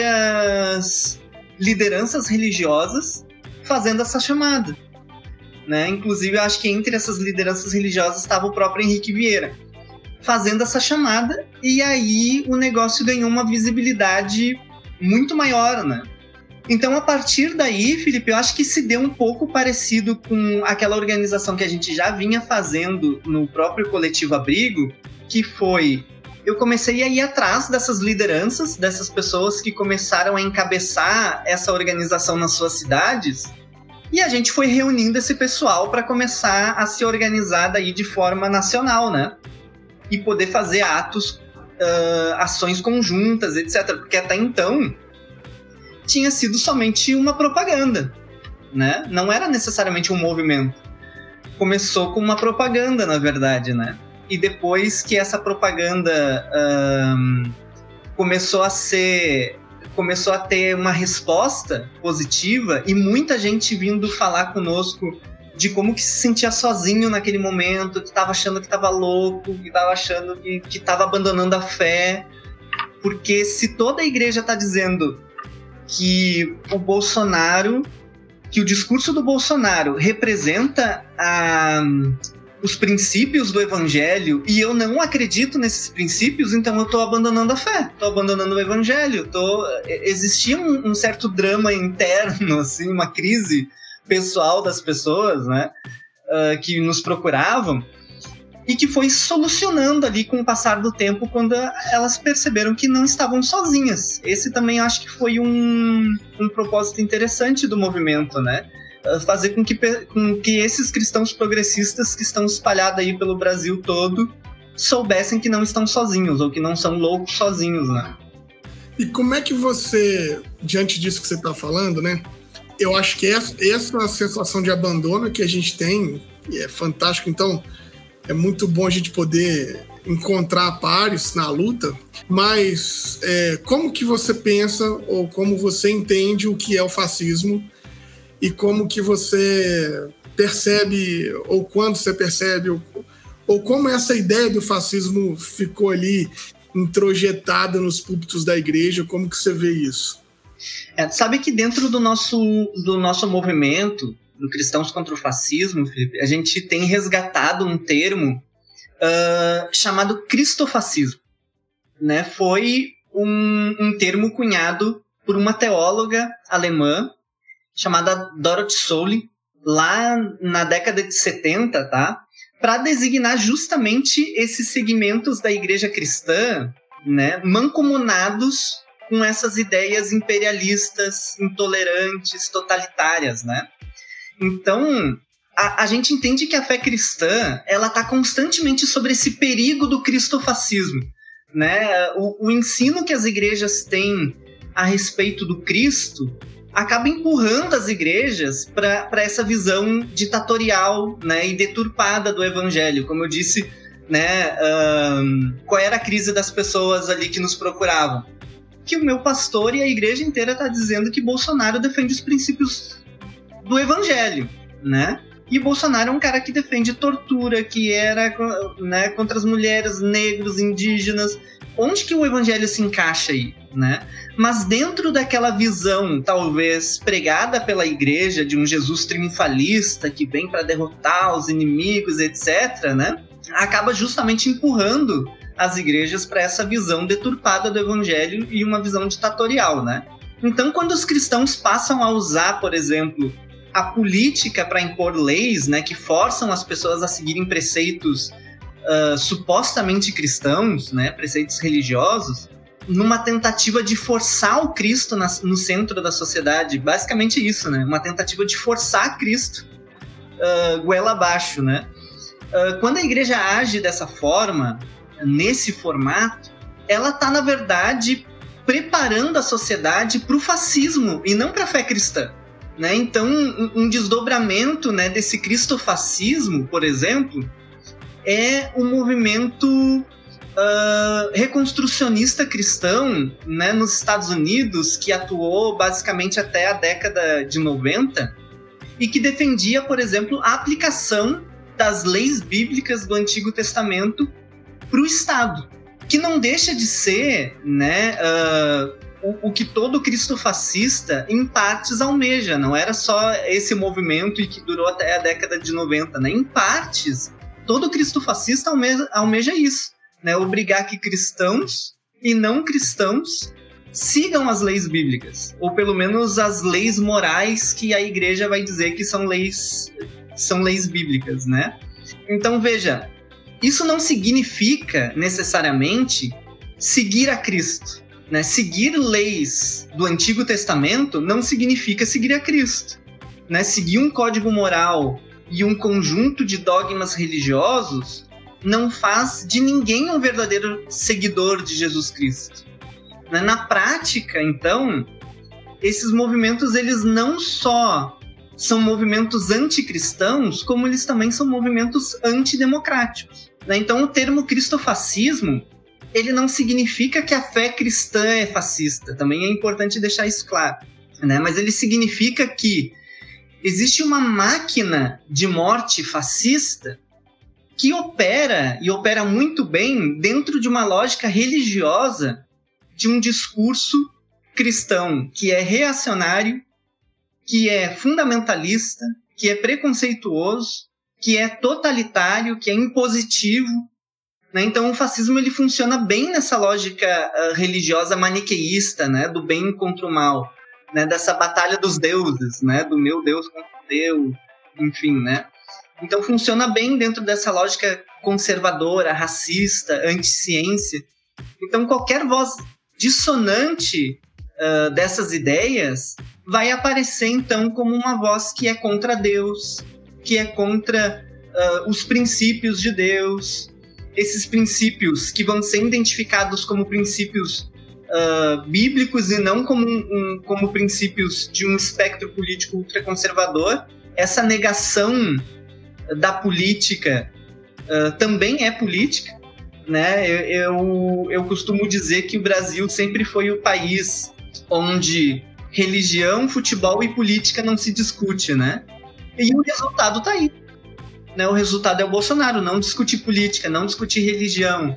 várias lideranças religiosas fazendo essa chamada, né? Inclusive, eu acho que entre essas lideranças religiosas estava o próprio Henrique Vieira, fazendo essa chamada, e aí o negócio ganhou uma visibilidade muito maior, né? Então, a partir daí, Felipe, eu acho que se deu um pouco parecido com aquela organização que a gente já vinha fazendo no próprio Coletivo Abrigo, que foi... Eu comecei a ir atrás dessas lideranças, dessas pessoas que começaram a encabeçar essa organização nas suas cidades, e a gente foi reunindo esse pessoal para começar a se organizar daí de forma nacional, né? E poder fazer atos, uh, ações conjuntas, etcétera. Porque até então tinha sido somente uma propaganda, né? Não era necessariamente um movimento. Começou com uma propaganda, na verdade, né? E depois que essa propaganda um, começou a ser, começou a ter uma resposta positiva e muita gente vindo falar conosco de como que se sentia sozinho naquele momento, que estava achando que estava louco, que estava achando que estava abandonando a fé, porque se toda a igreja está dizendo que o Bolsonaro, que o discurso do Bolsonaro representa a... os princípios do evangelho, e eu não acredito nesses princípios, então eu estou abandonando a fé, estou abandonando o evangelho, tô... existia um, um certo drama interno, assim, uma crise pessoal das pessoas, né, uh, que nos procuravam, e que foi solucionando ali com o passar do tempo, quando elas perceberam que não estavam sozinhas. Esse também acho que foi um, um propósito interessante do movimento, né, fazer com que, com que esses cristãos progressistas que estão espalhados aí pelo Brasil todo soubessem que não estão sozinhos, ou que não são loucos sozinhos, né? E como é que você, diante disso que você está falando, né? Eu acho que essa, essa sensação de abandono que a gente tem é fantástico. Então, é muito bom a gente poder encontrar pares na luta, mas é, como que você pensa, ou como você entende o que é o fascismo, e como que você percebe, ou quando você percebe, ou, ou como essa ideia do fascismo ficou ali introjetada nos púlpitos da igreja, como que você vê isso? É, sabe que dentro do nosso, do nosso movimento, do Cristãos contra o Fascismo, Felipe, a gente tem resgatado um termo uh, chamado cristofascismo. Né? Foi um, um termo cunhado por uma teóloga alemã chamada Dorothy Solé, lá na década de setenta, tá? Para designar justamente esses segmentos da igreja cristã, né, mancomunados com essas ideias imperialistas, intolerantes, totalitárias, né? Então, a, a gente entende que a fé cristã, ela está constantemente sobre esse perigo do cristofascismo, né? O, o ensino que as igrejas têm a respeito do Cristo acaba empurrando as igrejas para essa visão ditatorial, né, e deturpada do evangelho. Como eu disse, né, um, qual era a crise das pessoas ali que nos procuravam? Que o meu pastor e a igreja inteira está dizendo que Bolsonaro defende os princípios do evangelho, né? E Bolsonaro é um cara que defende tortura, que era, né, contra as mulheres, negros, indígenas. Onde que o evangelho se encaixa aí, né? Mas dentro daquela visão, talvez, pregada pela igreja de um Jesus triunfalista que vem para derrotar os inimigos, etcétera, né? Acaba justamente empurrando as igrejas para essa visão deturpada do evangelho e uma visão ditatorial, né? Então, quando os cristãos passam a usar, por exemplo, a política para impor leis, né, que forçam as pessoas a seguirem preceitos uh, supostamente cristãos, né, preceitos religiosos, numa tentativa de forçar o Cristo na, no centro da sociedade, basicamente isso, né? Uma tentativa de forçar Cristo uh, goela abaixo, né? Uh, quando a igreja age dessa forma, nesse formato, ela está, na verdade, preparando a sociedade para o fascismo e não para a fé cristã, né? Então, um, um desdobramento, né, desse cristofascismo, por exemplo, é um movimento Uh, reconstrucionista cristão, né, nos Estados Unidos, que atuou basicamente até a década de noventa e que defendia, por exemplo, a aplicação das leis bíblicas do Antigo Testamento para o Estado, que não deixa de ser, né, uh, o, o que todo cristofascista em partes almeja. Não era só esse movimento e que durou até a década de noventa, né? Em partes, todo cristofascista almeja, almeja isso, né, obrigar que cristãos e não cristãos sigam as leis bíblicas, ou pelo menos as leis morais que a igreja vai dizer que são leis, são leis bíblicas, né? Então, veja, isso não significa necessariamente seguir a Cristo, né? Seguir leis do Antigo Testamento não significa seguir a Cristo, né? Seguir um código moral e um conjunto de dogmas religiosos não faz de ninguém um verdadeiro seguidor de Jesus Cristo. Na prática, então, esses movimentos, eles não só são movimentos anticristãos, como eles também são movimentos antidemocráticos. Então, o termo cristofascismo, ele não significa que a fé cristã é fascista. Também é importante deixar isso claro, né? Mas ele significa que existe uma máquina de morte fascista que opera, e opera muito bem, dentro de uma lógica religiosa de um discurso cristão que é reacionário, que é fundamentalista, que é preconceituoso, que é totalitário, que é impositivo, né? Então o fascismo, ele funciona bem nessa lógica uh, religiosa maniqueísta, né? Do bem contra o mal, né? Dessa batalha dos deuses, né? Do meu Deus contra o teu, enfim, né? Então funciona bem dentro dessa lógica conservadora, racista, anti-ciência. Então qualquer voz dissonante uh, dessas ideias vai aparecer então como uma voz que é contra Deus, que é contra uh, os princípios de Deus, esses princípios que vão ser identificados como princípios uh, bíblicos e não como, um, como princípios de um espectro político ultraconservador. Essa negação da política uh, também é política, né? Eu, eu, eu costumo dizer que o Brasil sempre foi o país onde religião, futebol e política não se discute, né? E o resultado tá aí, né? O resultado é o Bolsonaro. Não discutir política, não discutir religião,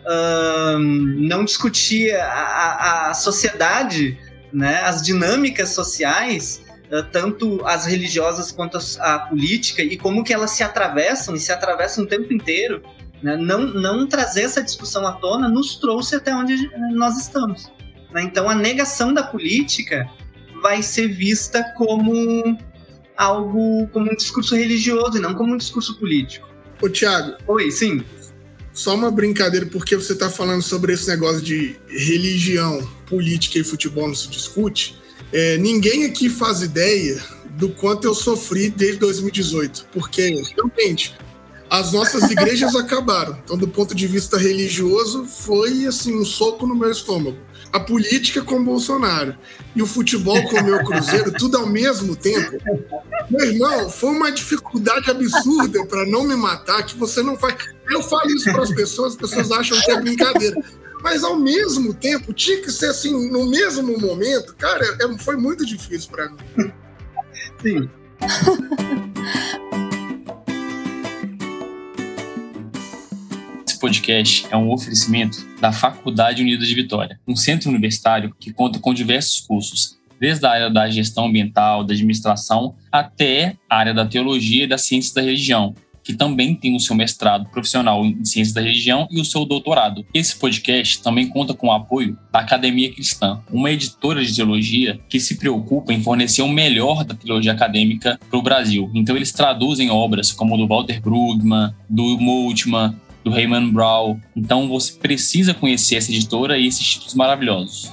uh, não discutir a, a, a sociedade, né? As dinâmicas sociais, tanto as religiosas quanto a política, e como que elas se atravessam, e se atravessam o tempo inteiro, Né? Não, não trazer essa discussão à tona nos trouxe até onde nós estamos. Né? Então, a negação da política vai ser vista como algo, como um discurso religioso e não como um discurso político. Ô, Thiago. Oi, sim. Só uma brincadeira, porque você está falando sobre esse negócio de religião, política e futebol não se discute. É, ninguém aqui faz ideia do quanto eu sofri desde dois mil e dezoito, porque, realmente, as nossas igrejas acabaram. Então, do ponto de vista religioso, foi assim, um soco no meu estômago. A política com o Bolsonaro e o futebol com o meu Cruzeiro, tudo ao mesmo tempo. Meu irmão, foi uma dificuldade absurda para não me matar, que você não faz. Eu falo isso para as pessoas, as pessoas acham que é brincadeira. Mas ao mesmo tempo, tinha que ser assim, no mesmo momento. Cara, é, foi muito difícil para mim. Sim. Podcast é um oferecimento da Faculdade Unida de Vitória, um centro universitário que conta com diversos cursos, desde a área da gestão ambiental, da administração, até a área da teologia e das ciências da religião, que também tem o seu mestrado profissional em ciências da religião e o seu doutorado. Esse podcast também conta com o apoio da Academia Cristã, uma editora de teologia que se preocupa em fornecer o melhor da teologia acadêmica para o Brasil. Então eles traduzem obras como do Walter Brueggemann, do Moltmann, do Raymond Brown. Então você precisa conhecer essa editora e esses títulos maravilhosos.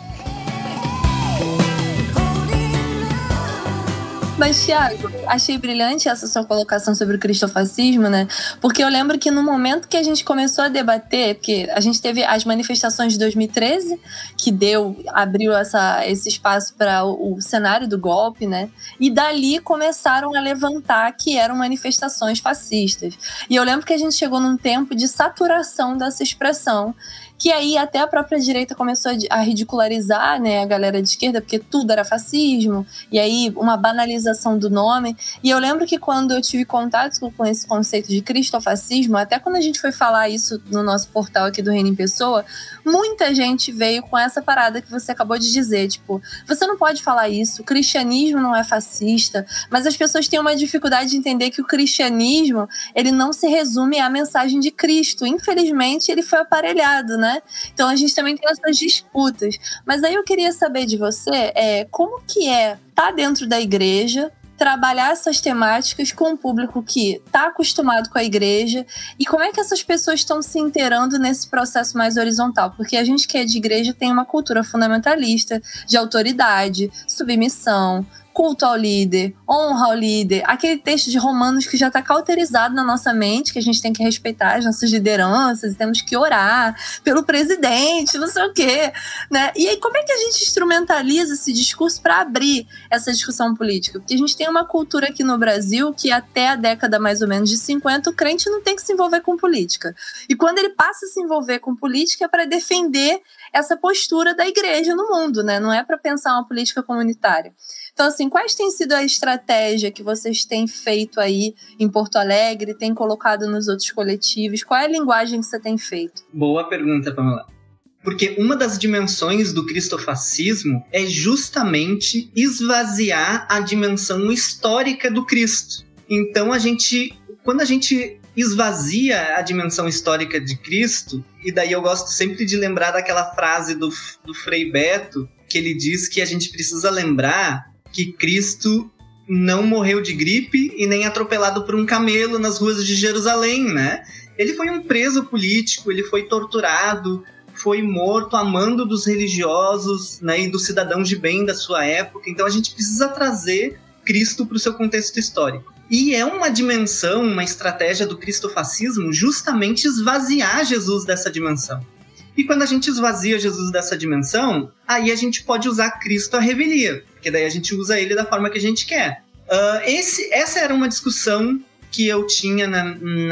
Mas, Thiago, achei brilhante essa sua colocação sobre o cristofascismo, né? Porque eu lembro que no momento que a gente começou a debater, porque a gente teve as manifestações de dois mil e treze, que deu, abriu essa, esse espaço para o, o cenário do golpe, né? E dali começaram a levantar que eram manifestações fascistas. E eu lembro que a gente chegou num tempo de saturação dessa expressão, que aí até a própria direita começou a ridicularizar, né, a galera de esquerda, porque tudo era fascismo, e aí uma banalização do nome. E eu lembro que quando eu tive contato com esse conceito de cristofascismo, até quando a gente foi falar isso no nosso portal aqui do Reino em Pessoa, muita gente veio com essa parada que você acabou de dizer, tipo, você não pode falar isso, o cristianismo não é fascista, mas as pessoas têm uma dificuldade de entender que o cristianismo, ele não se resume à mensagem de Cristo. Infelizmente, ele foi aparelhado, né? Então a gente também tem essas disputas. Mas aí eu queria saber de você é, como que é estar dentro da igreja, trabalhar essas temáticas com um público que está acostumado com a igreja, e como é que essas pessoas estão se inteirando nesse processo mais horizontal, porque a gente que é de igreja tem uma cultura fundamentalista, de autoridade, submissão, culto ao líder, honra ao líder, aquele texto de Romanos que já está cauterizado na nossa mente, que a gente tem que respeitar as nossas lideranças, e temos que orar pelo presidente, não sei o quê, né? E aí como é que a gente instrumentaliza esse discurso para abrir essa discussão política? Porque a gente tem uma cultura aqui no Brasil que até a década mais ou menos de cinquenta, o crente não tem que se envolver com política. E quando ele passa a se envolver com política é para defender essa postura da igreja no mundo, né? Não é para pensar uma política comunitária. Então, assim, quais tem sido a estratégia que vocês têm feito aí em Porto Alegre, têm colocado nos outros coletivos? Qual é a linguagem que você tem feito? Boa pergunta, Pamela. Porque uma das dimensões do cristofascismo é justamente esvaziar a dimensão histórica do Cristo. Então, a gente, quando a gente esvazia a dimensão histórica de Cristo, e daí eu gosto sempre de lembrar daquela frase do, do Frei Beto, que ele diz que a gente precisa lembrar que Cristo não morreu de gripe e nem atropelado por um camelo nas ruas de Jerusalém, né? Ele foi um preso político, ele foi torturado, foi morto a mando dos religiosos, né, e dos cidadãos de bem da sua época. Então a gente precisa trazer Cristo para o seu contexto histórico. E é uma dimensão, uma estratégia do cristofascismo justamente esvaziar Jesus dessa dimensão. E quando a gente esvazia Jesus dessa dimensão, aí a gente pode usar Cristo à revelia, porque daí a gente usa ele da forma que a gente quer. Uh, esse, essa era uma discussão que eu tinha na,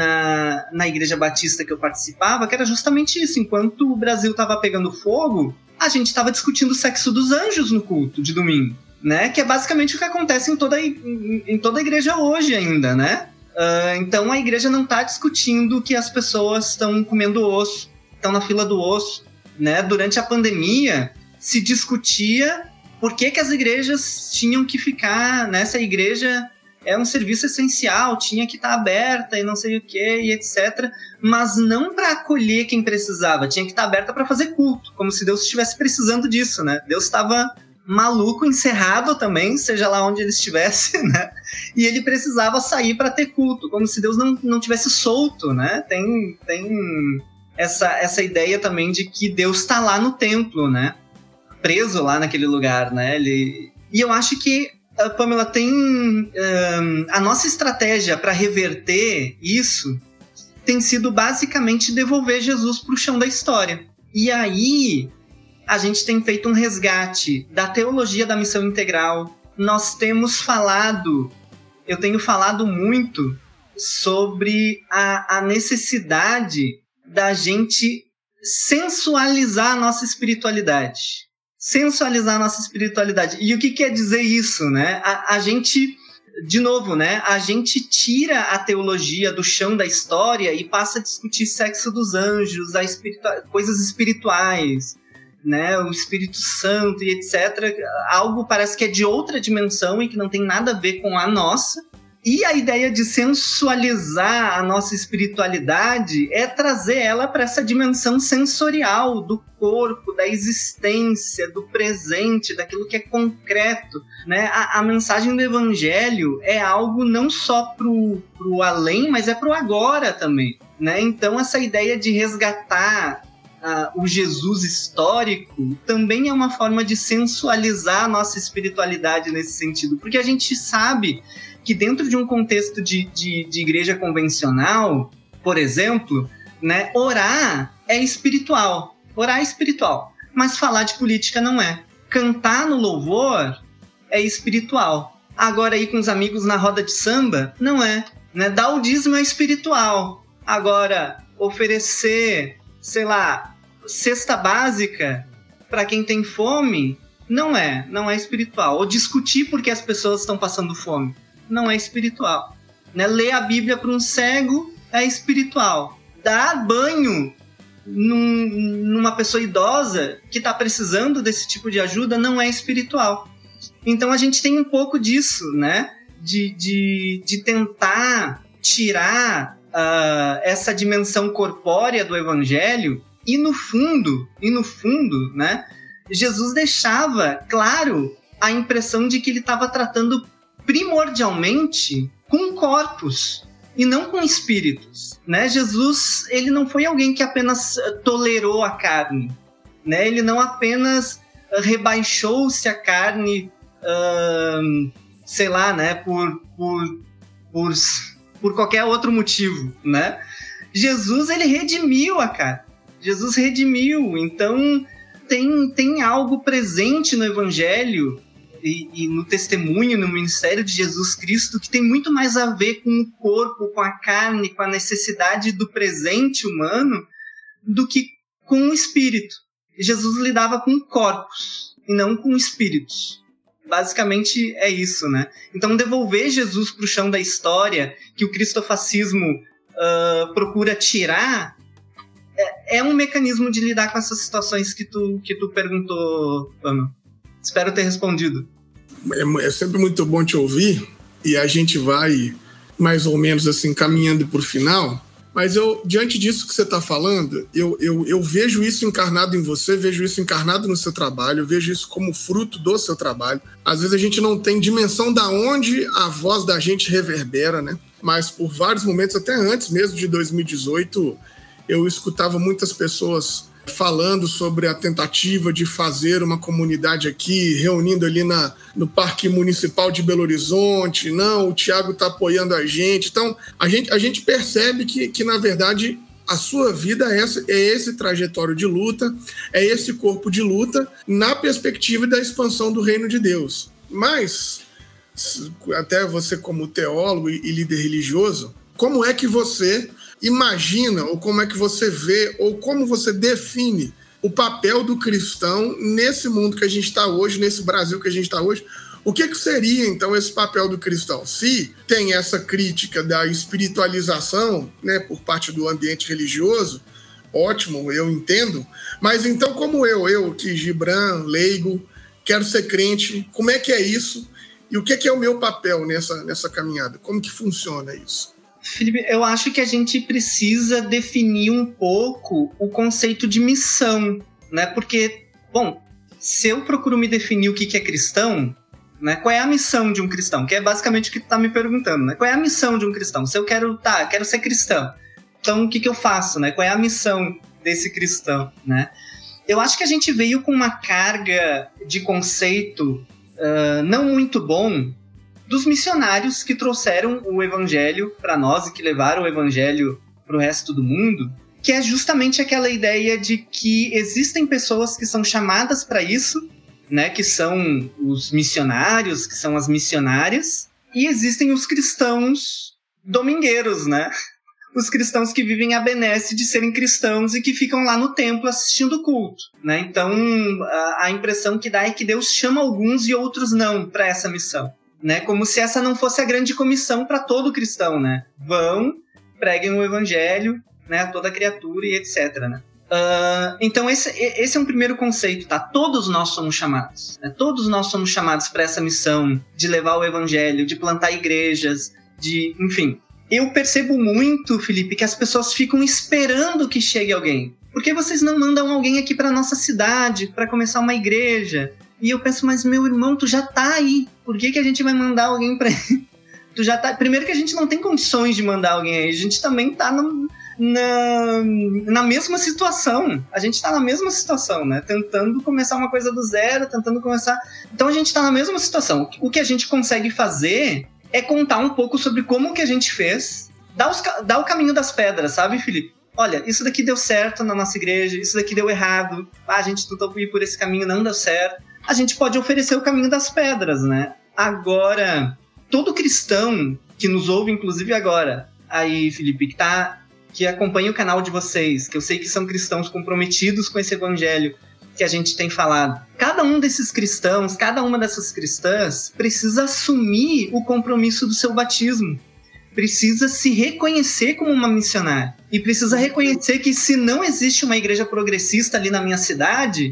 na, na Igreja Batista que eu participava, que era justamente isso. Enquanto o Brasil estava pegando fogo, a gente estava discutindo o sexo dos anjos no culto de domingo, né? Que é basicamente o que acontece em toda, em, em toda a igreja hoje ainda, né? Uh, então a igreja não está discutindo que as pessoas estão comendo osso, estão na fila do osso, né? Durante a pandemia, se discutia por que, que as igrejas tinham que ficar, né? Se a igreja é um serviço essencial, tinha que estar aberta e não sei o que, e etcétera. Mas não para acolher quem precisava, tinha que estar aberta para fazer culto, como se Deus estivesse precisando disso, né? Deus estava maluco, encerrado também, seja lá onde ele estivesse, né? E ele precisava sair para ter culto, como se Deus não, não tivesse solto, né? Tem, tem essa, essa ideia também de que Deus está lá no templo, né? Preso lá naquele lugar, né? Ele... E eu acho que, Pamela, tem um, a nossa estratégia para reverter isso tem sido basicamente devolver Jesus para o chão da história. E aí a gente tem feito um resgate da teologia da missão integral. Nós temos falado, eu tenho falado muito sobre a, a necessidade da gente sensualizar a nossa espiritualidade. Sensualizar a nossa espiritualidade. E o que quer dizer isso, né? A, a gente, de novo, né? A gente tira a teologia do chão da história e passa a discutir sexo dos anjos, a espiritua- coisas espirituais, né? O Espírito Santo e etcétera. Algo parece que é de outra dimensão e que não tem nada a ver com a nossa. E a ideia de sensualizar a nossa espiritualidade é trazer ela para essa dimensão sensorial do corpo, da existência, do presente, daquilo que é concreto, né? A, a mensagem do Evangelho é algo não só pro, pro além, mas é pro agora também, né? Então essa ideia de resgatar uh, o Jesus histórico também é uma forma de sensualizar a nossa espiritualidade nesse sentido, porque a gente sabe que dentro de um contexto de, de, de igreja convencional, por exemplo, né, orar é espiritual. Orar é espiritual. Mas falar de política não é. Cantar no louvor é espiritual. Agora, ir com os amigos na roda de samba, não é. Né? Dar o dízimo é espiritual. Agora, oferecer, sei lá, cesta básica para quem tem fome, não é. Não é espiritual. Ou discutir porque as pessoas estão passando fome, não é espiritual. Né? Ler a Bíblia para um cego é espiritual. Dar banho num, numa pessoa idosa que está precisando desse tipo de ajuda não é espiritual. Então a gente tem um pouco disso, né? De, de, de tentar tirar uh, essa dimensão corpórea do Evangelho e no fundo, e no fundo, né? Jesus deixava claro a impressão de que ele estava tratando primordialmente com corpos e não com espíritos, né? Jesus, ele não foi alguém que apenas tolerou a carne, né? Ele não apenas rebaixou-se a carne, hum, sei lá, né? Por, por, por, por qualquer outro motivo, né? Jesus, ele redimiu a carne. Jesus redimiu. Então, tem, tem algo presente no Evangelho E, e no testemunho, no ministério de Jesus Cristo, que tem muito mais a ver com o corpo, com a carne, com a necessidade do presente humano, do que com o espírito. Jesus lidava com corpos e não com espíritos. Basicamente é isso, né? Então devolver Jesus para o chão da história, que o cristofascismo uh, procura tirar, é, é um mecanismo de lidar com essas situações que tu, que tu perguntou, Pama. Espero ter respondido. É, é sempre muito bom te ouvir e a gente vai mais ou menos assim caminhando para o final, mas eu, diante disso que você está falando, eu, eu, eu vejo isso encarnado em você, vejo isso encarnado no seu trabalho, eu vejo isso como fruto do seu trabalho. Às vezes a gente não tem dimensão da onde a voz da gente reverbera, né? Mas por vários momentos, até antes mesmo de dois mil e dezoito, eu escutava muitas pessoas falando sobre a tentativa de fazer uma comunidade aqui, reunindo ali na, no Parque Municipal de Belo Horizonte. Não, o Thiago está apoiando a gente. Então, a gente, a gente percebe que, que, na verdade, a sua vida é esse, é esse trajetório de luta, é esse corpo de luta, na perspectiva da expansão do reino de Deus. Mas, até você como teólogo e líder religioso, como é que você imagina, ou como é que você vê, ou como você define o papel do cristão nesse mundo que a gente está hoje, nesse Brasil que a gente está hoje? O que, que seria, então, esse papel do cristão? Se tem essa crítica da espiritualização, né, por parte do ambiente religioso, ótimo, eu entendo, mas então como eu, eu que Gibran, leigo, quero ser crente, como é que é isso? E o que é, que é o meu papel nessa, nessa caminhada? Como que funciona isso? Felipe, eu acho que a gente precisa definir um pouco o conceito de missão, né? Porque, bom, se eu procuro me definir o que é cristão, né? Qual é a missão de um cristão? Que é basicamente o que tu tá me perguntando, né? Qual é a missão de um cristão? Se eu quero, tá, quero ser cristão, então o que que eu faço, né? Qual é a missão desse cristão, né? Eu acho que a gente veio com uma carga de conceito uh, não muito bom dos missionários que trouxeram o evangelho para nós e que levaram o evangelho para o resto do mundo, que é justamente aquela ideia de que existem pessoas que são chamadas para isso, né, que são os missionários, que são as missionárias, e existem os cristãos domingueiros, né? Os cristãos que vivem a benesse de serem cristãos e que ficam lá no templo assistindo o culto, né? Então, a, a impressão que dá é que Deus chama alguns e outros não para essa missão, né? Como se essa não fosse a grande comissão para todo cristão, né? Vão, preguem o evangelho, né, a toda criatura e etcétera, né? Uh, então esse, esse é um primeiro conceito, tá? Todos nós somos chamados, né? Todos nós somos chamados para essa missão de levar o evangelho, de plantar igrejas, de, enfim. Eu percebo muito, Felipe, que as pessoas ficam esperando que chegue alguém. Por que vocês não mandam alguém aqui para nossa cidade para começar uma igreja? E eu penso, mas meu irmão, tu já tá aí. Por que que a gente vai mandar alguém para tu já tá... Primeiro que a gente não tem condições de mandar alguém aí. A gente também tá no... Na, na mesma situação, a gente tá na mesma situação, né? Tentando começar uma coisa do zero, tentando começar... Então a gente tá na mesma situação. O que a gente consegue fazer é contar um pouco sobre como que a gente fez, dar, os, dar o caminho das pedras, sabe, Felipe? Olha, isso daqui deu certo na nossa igreja, isso daqui deu errado, ah, a gente tentou ir por esse caminho, não deu certo. A gente pode oferecer o caminho das pedras, né? Agora, todo cristão que nos ouve, inclusive agora, aí, Felipe, que tá... que acompanha o canal de vocês, que eu sei que são cristãos comprometidos com esse evangelho que a gente tem falado. Cada um desses cristãos, cada uma dessas cristãs precisa assumir o compromisso do seu batismo. Precisa se reconhecer como uma missionária. E precisa reconhecer que se não existe uma igreja progressista ali na minha cidade,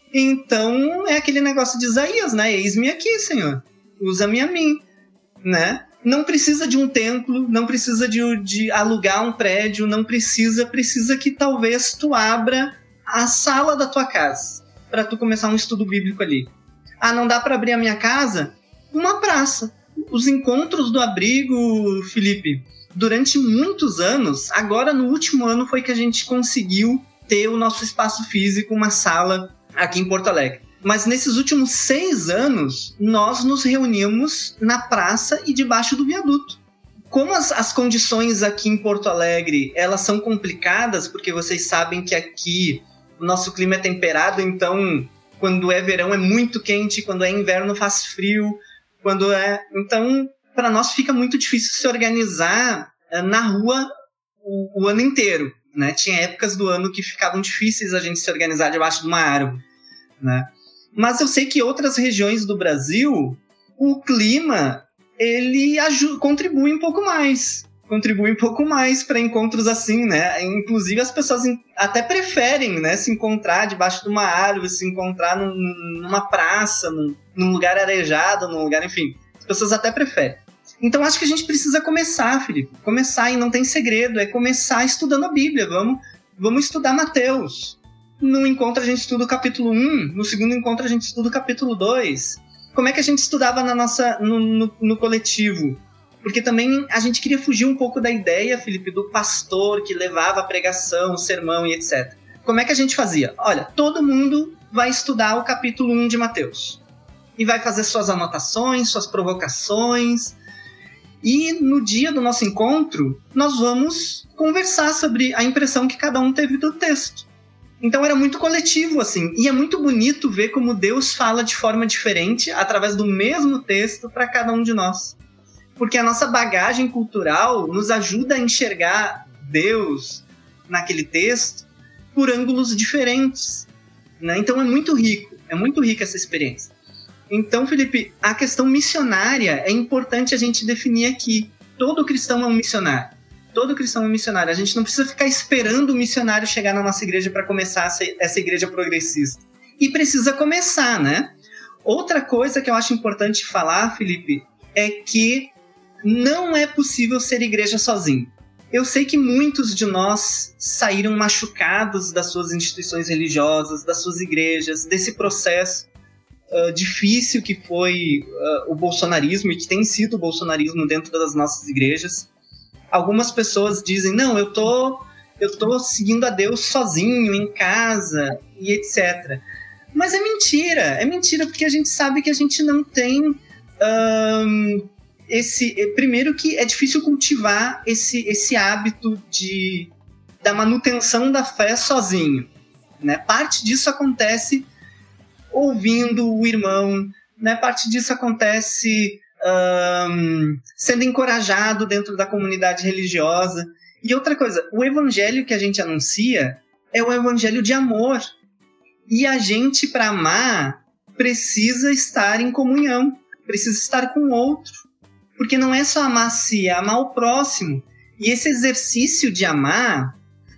então é aquele negócio de Isaías, né? Eis-me aqui, Senhor. Usa-me a mim, né? Não precisa de um templo, não precisa de, de alugar um prédio, não precisa, precisa que talvez tu abra a sala da tua casa para tu começar um estudo bíblico ali. Ah, não dá para abrir a minha casa? Uma praça. Os encontros do abrigo, Felipe, durante muitos anos, agora no último ano foi que a gente conseguiu ter o nosso espaço físico, uma sala aqui em Porto Alegre. Mas nesses últimos seis anos, nós nos reunimos na praça e debaixo do viaduto. Como as, as condições aqui em Porto Alegre, elas são complicadas, porque vocês sabem que aqui o nosso clima é temperado, então quando é verão é muito quente, quando é inverno faz frio, quando é... Então, para nós fica muito difícil se organizar na rua o, o ano inteiro, né? Tinha épocas do ano que ficavam difíceis a gente se organizar debaixo de uma árvore, né? Mas eu sei que outras regiões do Brasil, o clima, ele ajuda, contribui um pouco mais. Contribui um pouco mais para encontros assim, né? Inclusive as pessoas até preferem, né, se encontrar debaixo de uma árvore, se encontrar num, numa praça, num, num lugar arejado, num lugar, enfim. As pessoas até preferem. Então acho que a gente precisa começar, Felipe. Começar, e não tem segredo, é começar estudando a Bíblia. Vamos, vamos estudar Mateus. No encontro a gente estuda o capítulo um, no segundo encontro a gente estuda o capítulo dois. Como é que a gente estudava na nossa, no, no, no coletivo? Porque também a gente queria fugir um pouco da ideia, Felipe, do pastor que levava a pregação, o sermão e etcétera. Como é que a gente fazia? Olha, todo mundo vai estudar o capítulo um de Mateus. E vai fazer suas anotações, suas provocações. E no dia do nosso encontro, nós vamos conversar sobre a impressão que cada um teve do texto. Então era muito coletivo, assim. E é muito bonito ver como Deus fala de forma diferente, através do mesmo texto, para cada um de nós. Porque a nossa bagagem cultural nos ajuda a enxergar Deus naquele texto por ângulos diferentes, né? Então é muito rico, é muito rica essa experiência. Então, Felipe, a questão missionária é importante a gente definir aqui. Todo cristão é um missionário. Todo cristão é um missionário. A gente não precisa ficar esperando o missionário chegar na nossa igreja para começar essa, essa igreja progressista. E precisa começar, né? Outra coisa que eu acho importante falar, Felipe, é que não é possível ser igreja sozinho. Eu sei que muitos de nós saíram machucados das suas instituições religiosas, das suas igrejas, desse processo uh, difícil que foi uh, o bolsonarismo e que tem sido o bolsonarismo dentro das nossas igrejas. Algumas pessoas dizem, não, eu tô, eu tô seguindo a Deus sozinho, em casa, e etcétera. Mas é mentira, é mentira porque a gente sabe que a gente não tem... Um, esse, primeiro que é difícil cultivar esse, esse hábito de, da manutenção da fé sozinho, né? Parte disso acontece ouvindo o irmão, né? Parte disso acontece um, sendo encorajado dentro da comunidade religiosa. E outra coisa, o evangelho que a gente anuncia é o evangelho de amor. E a gente, para amar, precisa estar em comunhão, precisa estar com o outro. Porque não é só amar a si, é amar o próximo. E esse exercício de amar,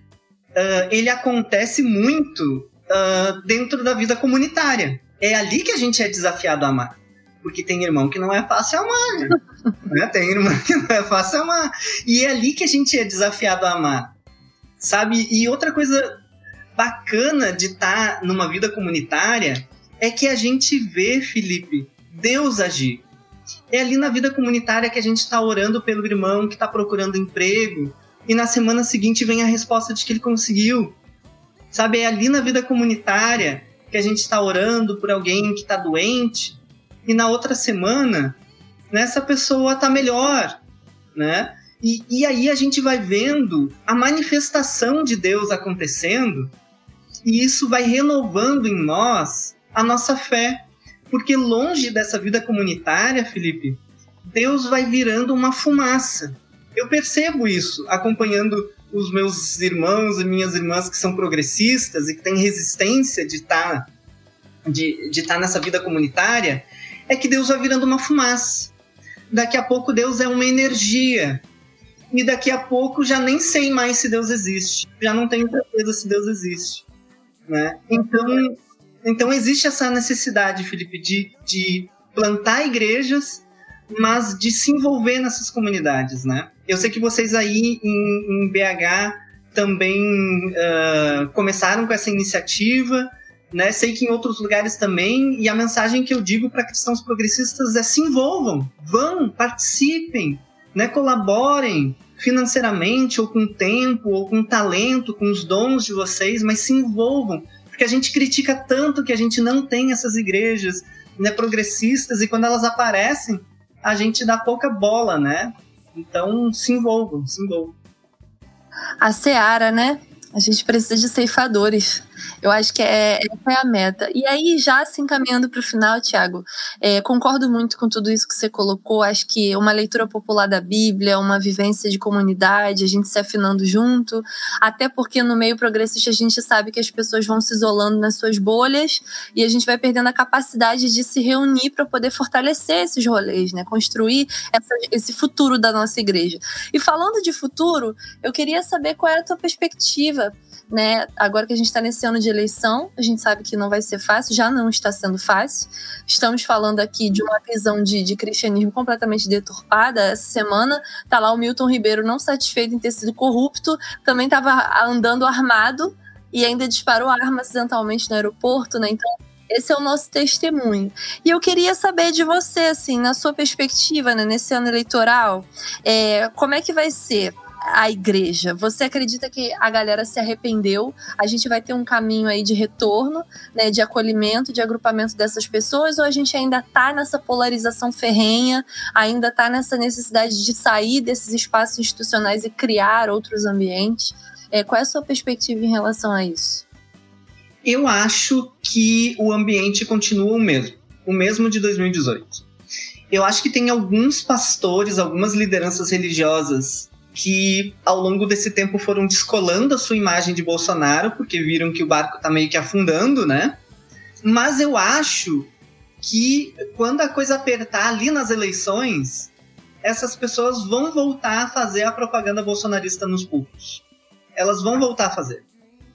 uh, ele acontece muito uh, dentro da vida comunitária. É ali que a gente é desafiado a amar. Porque tem irmão que não é fácil amar, né? Tem irmão que não é fácil amar. E é ali que a gente é desafiado a amar, sabe? E outra coisa bacana de estar numa vida comunitária é que a gente vê, Felipe, Deus agir. É ali na vida comunitária que a gente está orando pelo irmão que está procurando emprego e na semana seguinte vem a resposta de que ele conseguiu. Sabe, é ali na vida comunitária que a gente está orando por alguém que está doente e na outra semana, né, essa pessoa está melhor, né? E, e aí a gente vai vendo a manifestação de Deus acontecendo e isso vai renovando em nós a nossa fé. Porque longe dessa vida comunitária, Felipe, Deus vai virando uma fumaça. Eu percebo isso, acompanhando os meus irmãos e minhas irmãs que são progressistas e que têm resistência de estar de, de estar nessa vida comunitária, é que Deus vai virando uma fumaça. Daqui a pouco Deus é uma energia. E daqui a pouco já nem sei mais se Deus existe. Já não tenho certeza se Deus existe, né? Então... Então existe essa necessidade, Felipe, de, de plantar igrejas, mas de se envolver nessas comunidades, né? Eu sei que vocês aí em, em B H também uh, começaram com essa iniciativa, né? Sei que em outros lugares também, e a mensagem que eu digo para cristãos progressistas é se envolvam, vão, participem, né? Colaborem financeiramente, ou com tempo, ou com talento, com os dons de vocês, mas se envolvam. Porque a gente critica tanto que a gente não tem essas igrejas, né, progressistas, e quando elas aparecem, a gente dá pouca bola, né? Então, se envolvam, se envolvam. A seara, né? A gente precisa de ceifadores. Eu acho que é, essa é a meta. E aí, já se encaminhando para o final, Tiago, é, concordo muito com tudo isso que você colocou. Acho que uma leitura popular da Bíblia, uma vivência de comunidade, a gente se afinando junto, até porque no meio progressista a gente sabe que as pessoas vão se isolando nas suas bolhas e a gente vai perdendo a capacidade de se reunir para poder fortalecer esses rolês, né? Construir essa, esse futuro da nossa igreja. E falando de futuro, eu queria saber qual é a tua perspectiva, né? Agora que a gente está nesse ano de eleição, a gente sabe que não vai ser fácil, já não está sendo fácil. Estamos falando aqui de uma visão de, de cristianismo completamente deturpada. Essa semana tá lá o Milton Ribeiro não satisfeito em ter sido corrupto, também estava andando armado e ainda disparou arma acidentalmente no aeroporto, né? Então esse é o nosso testemunho. E eu queria saber de você, assim, na sua perspectiva, né, nesse ano eleitoral, é, como é que vai ser a igreja? Você acredita que a galera se arrependeu? A gente vai ter um caminho aí de retorno, né, de acolhimento, de agrupamento dessas pessoas, ou a gente ainda está nessa polarização ferrenha, ainda está nessa necessidade de sair desses espaços institucionais e criar outros ambientes? É, qual é a sua perspectiva em relação a isso? Eu acho que o ambiente continua o mesmo, o mesmo de dois mil e dezoito. Eu acho que tem alguns pastores, algumas lideranças religiosas que ao longo desse tempo foram descolando a sua imagem de Bolsonaro, porque viram que o barco está meio que afundando, né? Mas eu acho que quando a coisa apertar ali nas eleições, essas pessoas vão voltar a fazer a propaganda bolsonarista nos púlpitos. Elas vão voltar a fazer.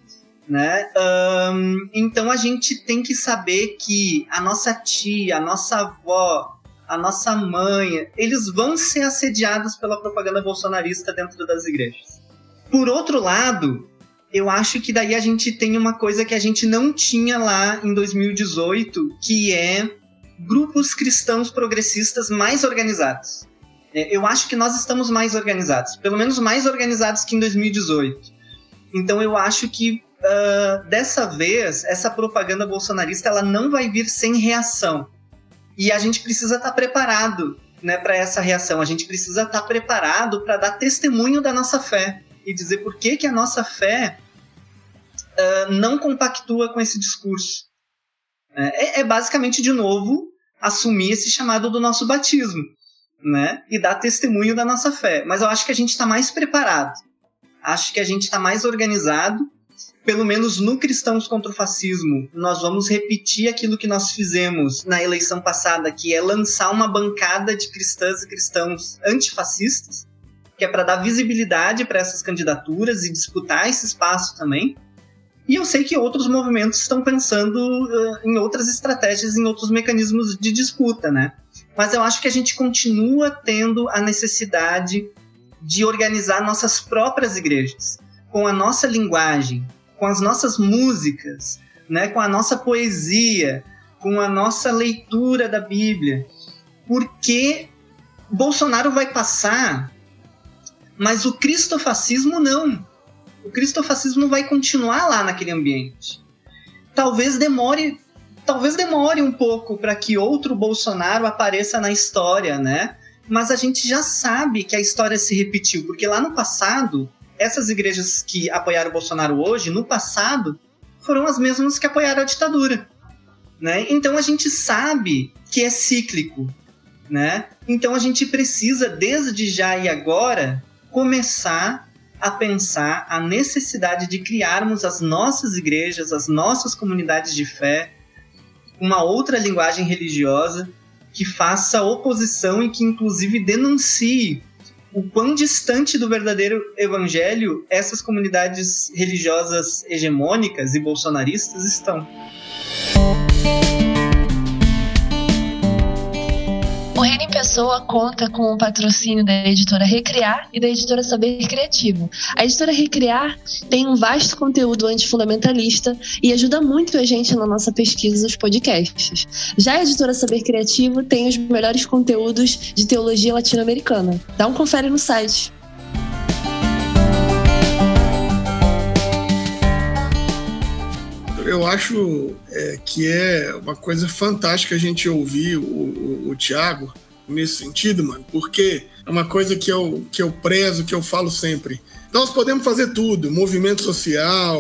né? Um, então a gente tem que saber que a nossa tia, a nossa avó, a nossa mãe, eles vão ser assediados pela propaganda bolsonarista dentro das igrejas. Por outro lado, eu acho que daí a gente tem uma coisa que a gente não tinha lá em dois mil e dezoito, que é grupos cristãos progressistas mais organizados. Eu acho que nós estamos mais organizados, pelo menos mais organizados que em dois mil e dezoito. Então eu acho que uh, dessa vez, essa propaganda bolsonarista ela não vai vir sem reação. E a gente precisa estar preparado, né, para essa reação. A gente precisa estar preparado para dar testemunho da nossa fé e dizer por que, que a nossa fé uh, não compactua com esse discurso. É, é basicamente, de novo, assumir esse chamado do nosso batismo, né, e dar testemunho da nossa fé. Mas eu acho que a gente está mais preparado. Acho que a gente está mais organizado. Pelo menos no Cristãos contra o Fascismo, nós vamos repetir aquilo que nós fizemos na eleição passada, que é lançar uma bancada de cristãs e cristãos antifascistas, que é para dar visibilidade para essas candidaturas e disputar esse espaço também. E eu sei que outros movimentos estão pensando uh, em outras estratégias, em outros mecanismos de disputa, né? Mas eu acho que a gente continua tendo a necessidade de organizar nossas próprias igrejas, com a nossa linguagem, com as nossas músicas, né, com a nossa poesia, com a nossa leitura da Bíblia. Porque Bolsonaro vai passar, mas o cristofascismo não. O cristofascismo vai continuar lá naquele ambiente. Talvez demore, talvez demore um pouco para que outro Bolsonaro apareça na história, né? Mas a gente já sabe que a história se repetiu, porque lá no passado, essas igrejas que apoiaram o Bolsonaro hoje, no passado, foram as mesmas que apoiaram a ditadura, né? Então a gente sabe que é cíclico, né? Então a gente precisa, desde já e agora, começar a pensar a necessidade de criarmos as nossas igrejas, as nossas comunidades de fé, uma outra linguagem religiosa que faça oposição e que inclusive denuncie o quão distante do verdadeiro evangelho essas comunidades religiosas hegemônicas e bolsonaristas estão. O Reino em Pessoa conta com o patrocínio da editora Recriar e da editora Saber Criativo. A editora Recriar tem um vasto conteúdo antifundamentalista e ajuda muito a gente na nossa pesquisa dos podcasts. Já a editora Saber Criativo tem os melhores conteúdos de teologia latino-americana. Dá um confere no site. Eu acho é, que é uma coisa fantástica a gente ouvir o, o, o Thiago nesse sentido, mano, porque é uma coisa que eu, que eu prezo, que eu falo sempre. Nós podemos fazer tudo, movimento social,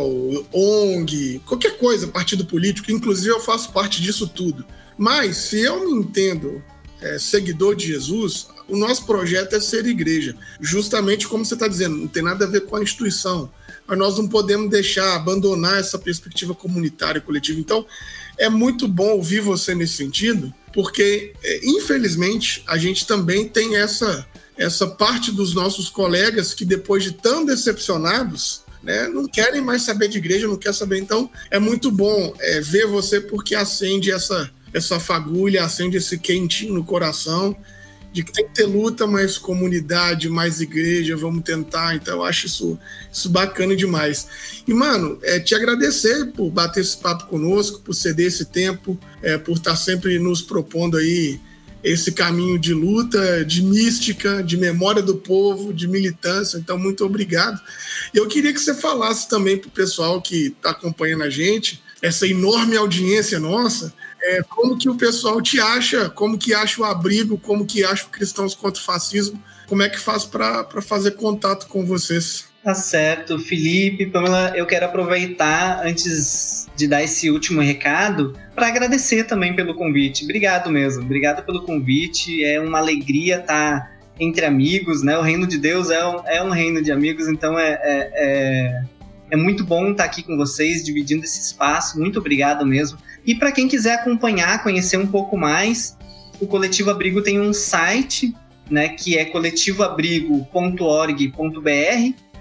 O N G, qualquer coisa, partido político, inclusive eu faço parte disso tudo. Mas se eu me entendo é, seguidor de Jesus, o nosso projeto é ser igreja, justamente como você está dizendo, não tem nada a ver com a instituição. Mas nós não podemos deixar, abandonar essa perspectiva comunitária e coletiva. Então, é muito bom ouvir você nesse sentido, porque, infelizmente, a gente também tem essa, essa parte dos nossos colegas que, depois de tão decepcionados, né, não querem mais saber de igreja, não querem saber. Então, é muito bom é, ver você, porque acende essa, essa fagulha, acende esse quentinho no coração, de que tem que ter luta, mais comunidade, mais igreja, vamos tentar. Então eu acho isso, isso bacana demais. E, mano, é, te agradecer por bater esse papo conosco, por ceder esse tempo, é, por estar sempre nos propondo aí esse caminho de luta, de mística, de memória do povo, de militância. Então, muito obrigado. Eu queria que você falasse também para o pessoal que está acompanhando a gente, essa enorme audiência nossa, É, como que o pessoal te acha, como que acha o abrigo, como que acha o Cristãos contra o Fascismo, como é que faz para fazer contato com vocês? Tá certo, Felipe, Pamela, eu quero aproveitar, antes de dar esse último recado, para agradecer também pelo convite. Obrigado mesmo, obrigado pelo convite, é uma alegria estar entre amigos, né? O reino de Deus é um, é um reino de amigos, então é, é, é, é muito bom estar aqui com vocês, dividindo esse espaço, muito obrigado mesmo. E para quem quiser acompanhar, conhecer um pouco mais, o Coletivo Abrigo tem um site, né, que é coletivo abrigo ponto org ponto b r.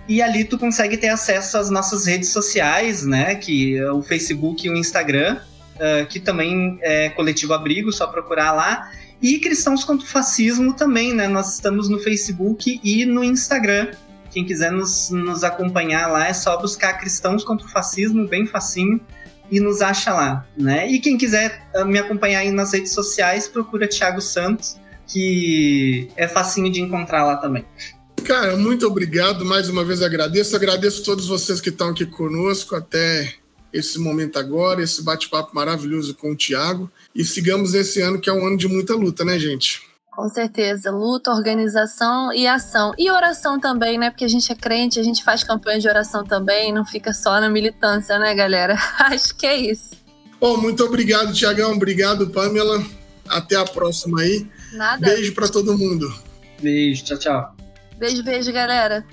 E ali tu consegue ter acesso às nossas redes sociais, né? Que é o Facebook e o Instagram, uh, que também é Coletivo Abrigo, só procurar lá. E Cristãos contra o Fascismo também, né? Nós estamos no Facebook e no Instagram. Quem quiser nos, nos acompanhar lá é só buscar Cristãos contra o Fascismo, bem facinho, e nos acha lá, né? E quem quiser uh, me acompanhar aí nas redes sociais, procura Thiago Santos, que é facinho de encontrar lá também. Cara, muito obrigado, mais uma vez agradeço, agradeço a todos vocês que estão aqui conosco até esse momento agora, esse bate-papo maravilhoso com o Thiago, e sigamos esse ano que é um ano de muita luta, né, gente? Com certeza, luta, organização e ação. E oração também, né, porque a gente é crente, a gente faz campanha de oração também, não fica só na militância, né, galera? Acho que é isso. Bom, muito obrigado, Thiagão, obrigado, Pamela, até a próxima aí. Nada. Beijo pra todo mundo. Beijo, tchau, tchau. Beijo, beijo, galera.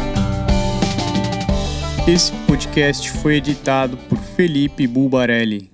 Esse podcast foi editado por Felipe Bulbarelli.